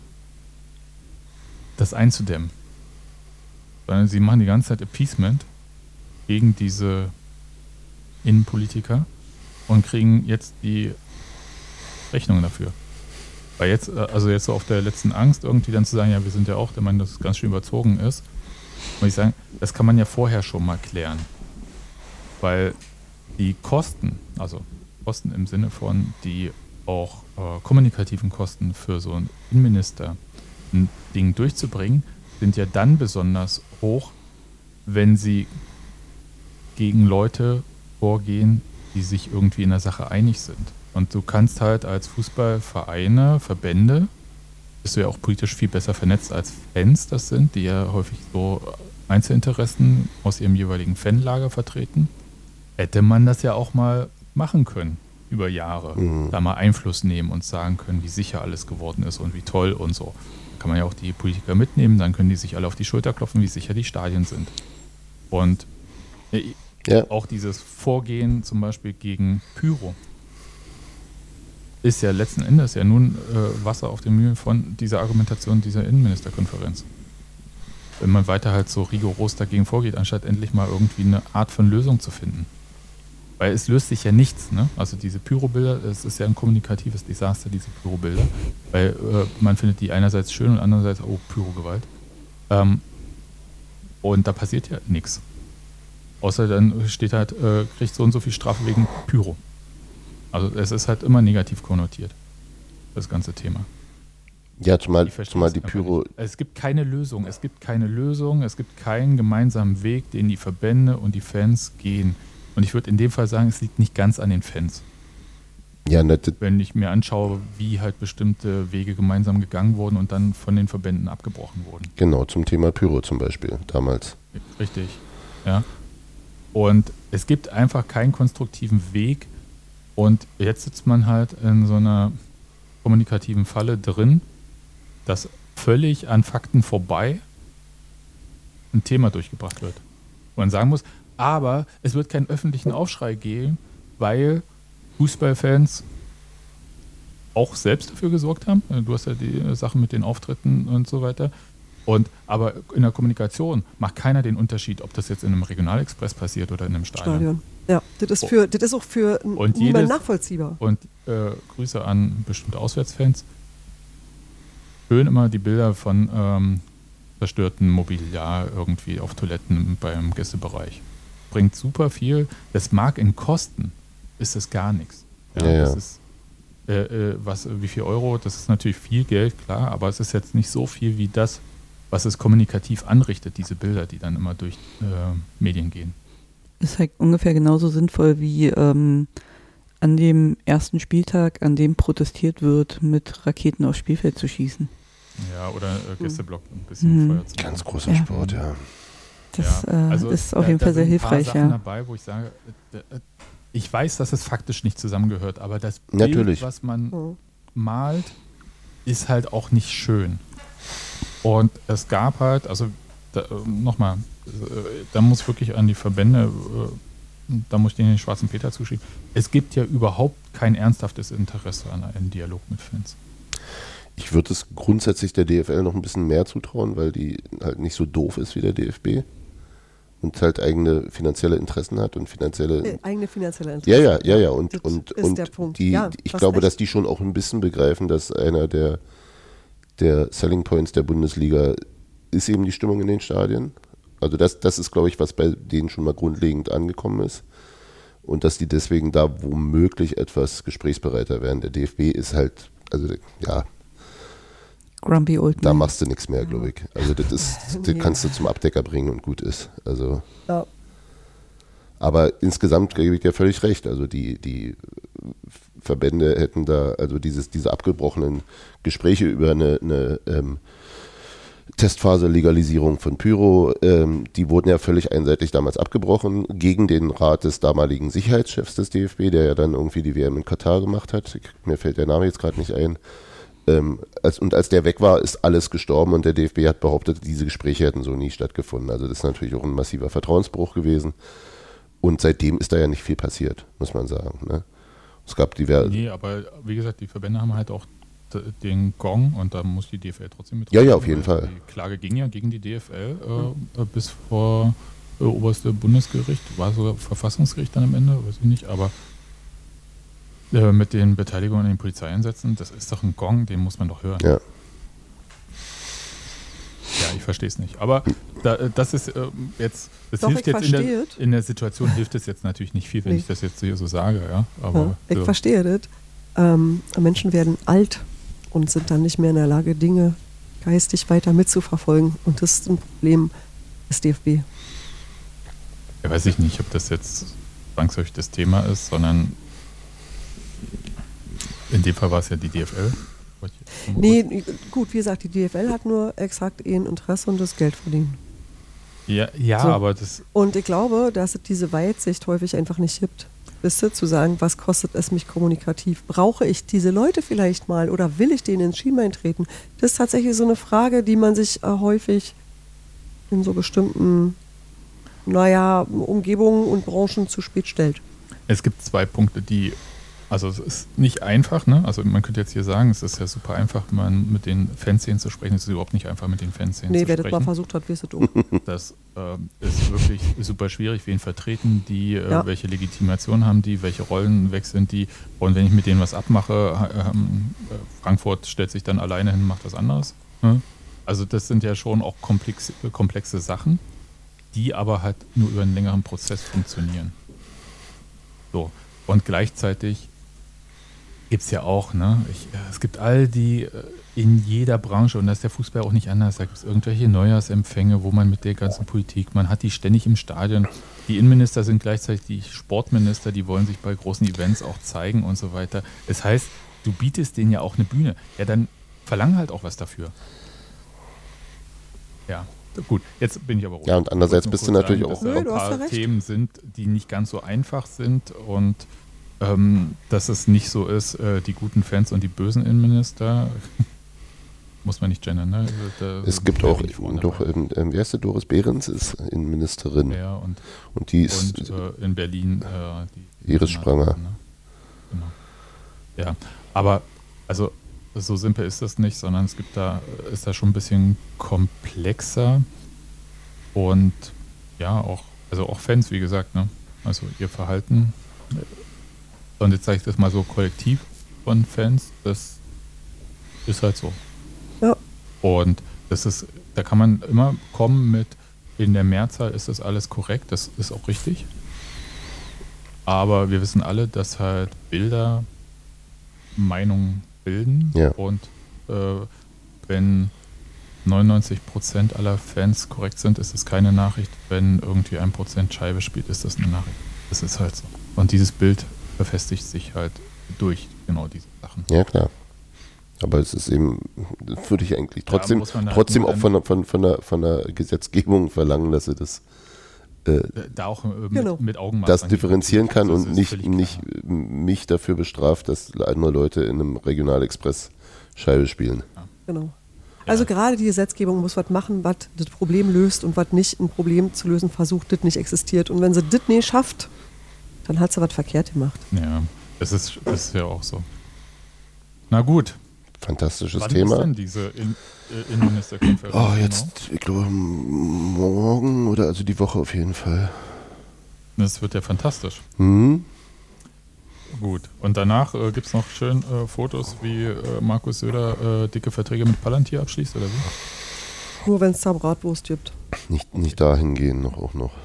das einzudämmen. Sondern sie machen die ganze Zeit Appeasement gegen diese Innenpolitiker und kriegen jetzt die Rechnung dafür. Weil jetzt, also jetzt so auf der letzten Angst irgendwie dann zu sagen, ja, wir sind ja auch der Meinung, dass es ganz schön überzogen ist, muss ich sagen, das kann man ja vorher schon mal klären. Weil die Kosten, also Kosten im Sinne von die auch äh, kommunikativen Kosten für so einen Innenminister, ein Ding durchzubringen, sind ja dann besonders hoch, wenn sie gegen Leute vorgehen, die sich irgendwie in der Sache einig sind. Und du kannst halt als Fußballvereine, Verbände, bist du ja auch politisch viel besser vernetzt als Fans das sind, die ja häufig so Einzelinteressen aus ihrem jeweiligen Fanlager vertreten. Hätte man das ja auch mal machen können über Jahre. Mhm. Da mal Einfluss nehmen und sagen können, wie sicher alles geworden ist und wie toll und so. Da kann man ja auch die Politiker mitnehmen, dann können die sich alle auf die Schulter klopfen, wie sicher die Stadien sind. Und ja. Auch dieses Vorgehen zum Beispiel gegen Pyro ist ja letzten Endes ja nun äh, Wasser auf den Mühlen von dieser Argumentation dieser Innenministerkonferenz. Wenn man weiter halt so rigoros dagegen vorgeht, anstatt endlich mal irgendwie eine Art von Lösung zu finden. Weil es löst sich ja nichts, ne? Also diese Pyrobilder, es ist ja ein kommunikatives Desaster, diese Pyrobilder. Weil äh, man findet die einerseits schön und andererseits, oh, Pyrogewalt. Ähm, und da passiert ja nichts. Außer dann steht halt, äh, kriegt so und so viel Strafe wegen Pyro. Also es ist halt immer negativ konnotiert, das ganze Thema. Ja, zumal, zumal die Pyro... Es gibt keine Lösung, es gibt keine Lösung, es gibt keinen gemeinsamen Weg, den die Verbände und die Fans gehen. Und ich würde in dem Fall sagen, es liegt nicht ganz an den Fans. Ja, ne, wenn ich mir anschaue, wie halt bestimmte Wege gemeinsam gegangen wurden und dann von den Verbänden abgebrochen wurden. Genau, zum Thema Pyro zum Beispiel, damals. Richtig, ja. Und es gibt einfach keinen konstruktiven Weg und jetzt sitzt man halt in so einer kommunikativen Falle drin, dass völlig an Fakten vorbei ein Thema durchgebracht wird. Wo man sagen muss, aber es wird keinen öffentlichen Aufschrei geben, weil Fußballfans auch selbst dafür gesorgt haben. Du hast ja die Sachen mit den Auftritten und so weiter. Und, aber in der Kommunikation macht keiner den Unterschied, ob das jetzt in einem Regionalexpress passiert oder in einem Stadion. Stadion. Ja, das ist, für, das ist auch für und niemand jedes, nachvollziehbar. Und äh, Grüße an bestimmte Auswärtsfans. Schön immer die Bilder von ähm, zerstörten Mobiliar irgendwie auf Toiletten beim Gästebereich. Bringt super viel. Das mag in Kosten, ist es gar nichts. Ja, ja, ja. Das ist, äh, äh, was, wie viel Euro, das ist natürlich viel Geld, klar, aber es ist jetzt nicht so viel wie das, was es kommunikativ anrichtet, diese Bilder, die dann immer durch äh, Medien gehen. Ist halt ungefähr genauso sinnvoll wie ähm, an dem ersten Spieltag, an dem protestiert wird, mit Raketen aufs Spielfeld zu schießen. Ja, oder äh, Gästeblock ein bisschen mhm. Feuer zu machen. Ganz großer ja. Sport, ja. Das ja. äh, also, ist auf da, jeden da Fall sehr sind hilfreich, ein paar Sachen ja. dabei, wo ich sage, äh, äh, ich weiß, dass es faktisch nicht zusammengehört, aber das Bild, Natürlich. was man mhm. malt, ist halt auch nicht schön. Und es gab halt, also da, nochmal, äh, da muss ich wirklich an die Verbände, äh, da muss ich denen den schwarzen Peter zuschieben. Es gibt ja überhaupt kein ernsthaftes Interesse an einem Dialog mit Fans. Ich würde es grundsätzlich der D F L noch ein bisschen mehr zutrauen, weil die halt nicht so doof ist wie der D F B und halt eigene finanzielle Interessen hat und finanzielle... Äh, eigene finanzielle Interessen. Ja, ja, ja, ja. Und, das und, ist und der Punkt. Die, ja, ich glaube, recht. dass die schon auch ein bisschen begreifen, dass einer der, der Selling Points der Bundesliga ist eben die Stimmung in den Stadien Also das, das ist, glaube ich, was bei denen schon mal grundlegend angekommen ist. Und dass die deswegen da womöglich etwas gesprächsbereiter werden. Der D F B ist halt, also ja, Grumpy Old da Man. machst du nichts mehr, glaube ich. Also das ist, das kannst du zum Abdecker bringen und gut ist. Also, Ja. aber insgesamt gebe ich dir völlig recht. Also die, die Verbände hätten da, also dieses, diese abgebrochenen Gespräche über eine, eine ähm, Testphase-Legalisierung von Pyro, ähm, die wurden ja völlig einseitig damals abgebrochen, gegen den Rat des damaligen Sicherheitschefs des D F B, der ja dann irgendwie die W M in Katar gemacht hat. Ich, mir fällt der Name jetzt gerade nicht ein. Ähm, als, und als der weg war, ist alles gestorben und der D F B hat behauptet, diese Gespräche hätten so nie stattgefunden. Also das ist natürlich auch ein massiver Vertrauensbruch gewesen. Und seitdem ist da ja nicht viel passiert, muss man sagen. Ne? Es gab diverse. Nee, aber wie gesagt, die Verbände haben halt auch d- den Gong und da muss die D F L trotzdem mit Ja, ja, rein, auf jeden weil Fall. Die Klage ging ja gegen die D F L äh, bis vor äh, oberste Bundesgericht, war sogar Verfassungsgericht dann am Ende, weiß ich nicht, aber äh, mit den Beteiligungen an den Polizeieinsätzen, das ist doch ein Gong, den muss man doch hören. Ja. Ja, ich verstehe es nicht. Aber da, äh, das ist äh, jetzt, das Doch, hilft ich jetzt in der, verstehe es. in der Situation, hilft es jetzt natürlich nicht viel, wenn Nee. ich das jetzt hier so sage, ja. Aber Ja, ich so. verstehe das. Ähm, Menschen werden alt und sind dann nicht mehr in der Lage, Dinge geistig weiter mitzuverfolgen. Und das ist ein Problem des D F B. Ja, weiß ich nicht, ob das jetzt zwangsläufig das Thema ist, sondern in dem Fall war es ja die D F L. Nee, gut, wie gesagt, die D F L hat nur exakt ein Interesse und das Geld verdienen. Ja, ja So. aber das, Und ich glaube, dass es diese Weitsicht häufig einfach nicht gibt. Wisst ihr, zu sagen, was kostet es mich kommunikativ? Brauche ich diese Leute vielleicht mal oder will ich denen ins Schienbein treten? Das ist tatsächlich so eine Frage, die man sich äh, häufig in so bestimmten, naja, Umgebungen und Branchen zu spät stellt. es gibt zwei Punkte, die, also es ist nicht einfach, ne? Also man könnte jetzt hier sagen, es ist ja super einfach, man mit den Fanszenen zu sprechen. Es ist überhaupt nicht einfach, mit den Fanszenen Nee, zu wer das mal sprechen. versucht hat, wisst ihr auch. Das ähm, ist wirklich super schwierig. Wen vertreten die, äh, Ja. welche Legitimation haben die, welche Rollen wechseln die. Und wenn ich mit denen was abmache, ha- ähm, äh, Frankfurt stellt sich dann alleine hin und macht was anderes. Ne? Also das sind ja schon auch komplex, komplexe Sachen, die aber halt nur über einen längeren Prozess funktionieren. So. Und gleichzeitig gibt es ja auch, ne, ich, äh, es gibt all die äh, in jeder Branche, und das ist der Fußball auch nicht anders, da gibt es irgendwelche Neujahrsempfänge, wo man mit der ganzen Politik, man hat die ständig im Stadion, die Innenminister sind gleichzeitig die Sportminister, die wollen sich bei großen Events auch zeigen und so weiter. Das heißt, du bietest denen ja auch eine Bühne. Ja, dann verlang halt auch was dafür. Ja, gut, jetzt bin ich aber ruhig. Ja, und andererseits Ich wollte bist du nur natürlich kurz auch- sagen, dass Nö, da du ein hast ja paar recht. Themen sind, die nicht ganz so einfach sind und ähm, dass es nicht so ist, äh, die guten Fans und die bösen Innenminister. Muss man nicht gendern, ne? Da Es gibt wer auch, bin ich vorne doch, dabei? ähm, ähm, wie heißt sie, Doris Behrens ist Innenministerin. Ja, und, Und die ist, und äh, in Berlin äh, die Iris Spranger. Ne? Genau. Ja, aber also so simpel ist das nicht, sondern es gibt da, ist da schon ein bisschen komplexer und ja, auch, also auch Fans, wie gesagt, ne? Also ihr Verhalten. Und jetzt sage ich das mal so kollektiv von Fans, das ist halt so. Ja. Und das ist, da kann man immer kommen mit, in der Mehrzahl ist das alles korrekt, das ist auch richtig. Aber wir wissen alle, dass halt Bilder Meinungen bilden Ja. und äh, wenn neunundneunzig Prozent aller Fans korrekt sind, ist es keine Nachricht. Wenn irgendwie ein Prozent Scheibe spielt, ist das eine Nachricht. Das ist halt so. Und dieses Bild verfestigt sich halt durch genau diese Sachen. ja klar. Aber es ist eben, das würde ich eigentlich trotzdem, muss man halt trotzdem nur auch von, der- von, von, der, von der Gesetzgebung verlangen, dass sie das, äh, Da auch äh, mit, Genau. mit Augenmaß. das angehen. differenzieren kann Das und ist nicht, völlig nicht klar. äh, mich dafür bestraft, dass andere Leute in einem Regionalexpress Scheibe spielen. Genau. Also gerade die Gesetzgebung muss was machen, was das Problem löst und was nicht ein Problem zu lösen versucht, das nicht existiert. Und wenn sie das nicht schafft, dann hat sie was verkehrt gemacht. Ja, das ist, das ist ja auch so. Na gut. Fantastisches Wann Thema. ist denn diese In äh, Innenministerkonferenz? Oh, genau? jetzt, ich glaube, morgen oder also die Woche auf jeden Fall. Das wird ja fantastisch. Hm? Gut. Und danach äh, gibt es noch schön äh, Fotos, wie äh, Markus Söder äh, dicke Verträge mit Palantir abschließt, oder wie? Nur wenn es da Bratwurst gibt. Nicht, nicht dahin gehen noch auch noch.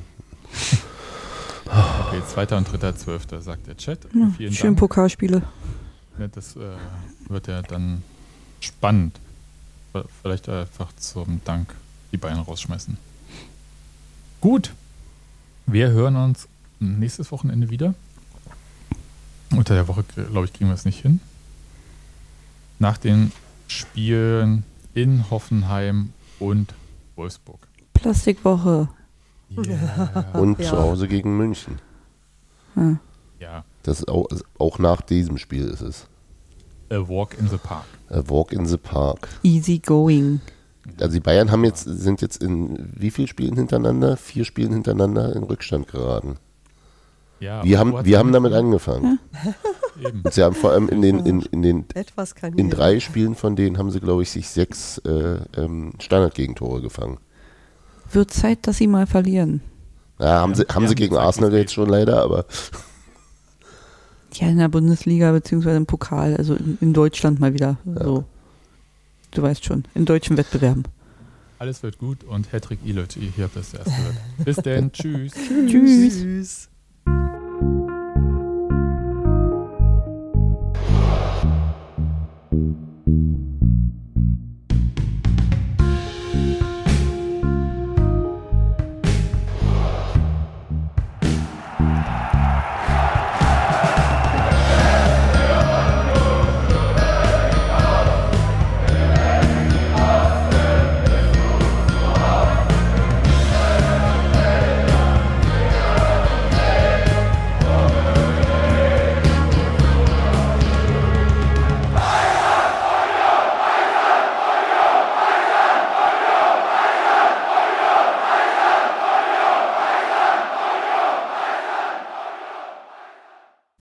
Okay, zweiter und dritter zwölfter sagt der Chat. Ja, Vielen schön Dank. Pokalspiele. Ja, das äh, wird ja dann spannend. Vielleicht einfach zum Dank die Beine rausschmeißen. Gut. Wir hören uns nächstes Wochenende wieder. Unter der Woche, glaube ich, kriegen wir es nicht hin. Nach den Spielen in Hoffenheim und Wolfsburg. Plastikwoche. Yeah. Und Ja. zu Hause gegen München. Ja. Ja, Das ist auch, auch nach diesem Spiel ist es. a walk in the park. A walk in the park. Easy going. Also die Bayern haben jetzt, sind jetzt in wie vielen Spielen hintereinander? Vier Spielen hintereinander in Rückstand geraten. Ja, Wir aber haben, so hat's wir haben damit angefangen. angefangen. Eben. Und sie haben vor allem in den, in, in den Etwas kann in jeder. drei Spielen von denen haben sie, glaube ich, sich sechs äh, ähm, Standardgegentore gefangen. Wird Zeit, dass sie mal verlieren. Ja, haben Ja, sie, die haben sie haben gegen gezeigt, Arsenal wie's jetzt schon leider, aber Ja, in der Bundesliga beziehungsweise im Pokal, also in, in Deutschland mal wieder. So. Du weißt schon, in deutschen Wettbewerben. Alles wird gut und Hedrick Ilöt, ihr habt das erst gehört. Bis denn, tschüss. Tschüss. Tschüss.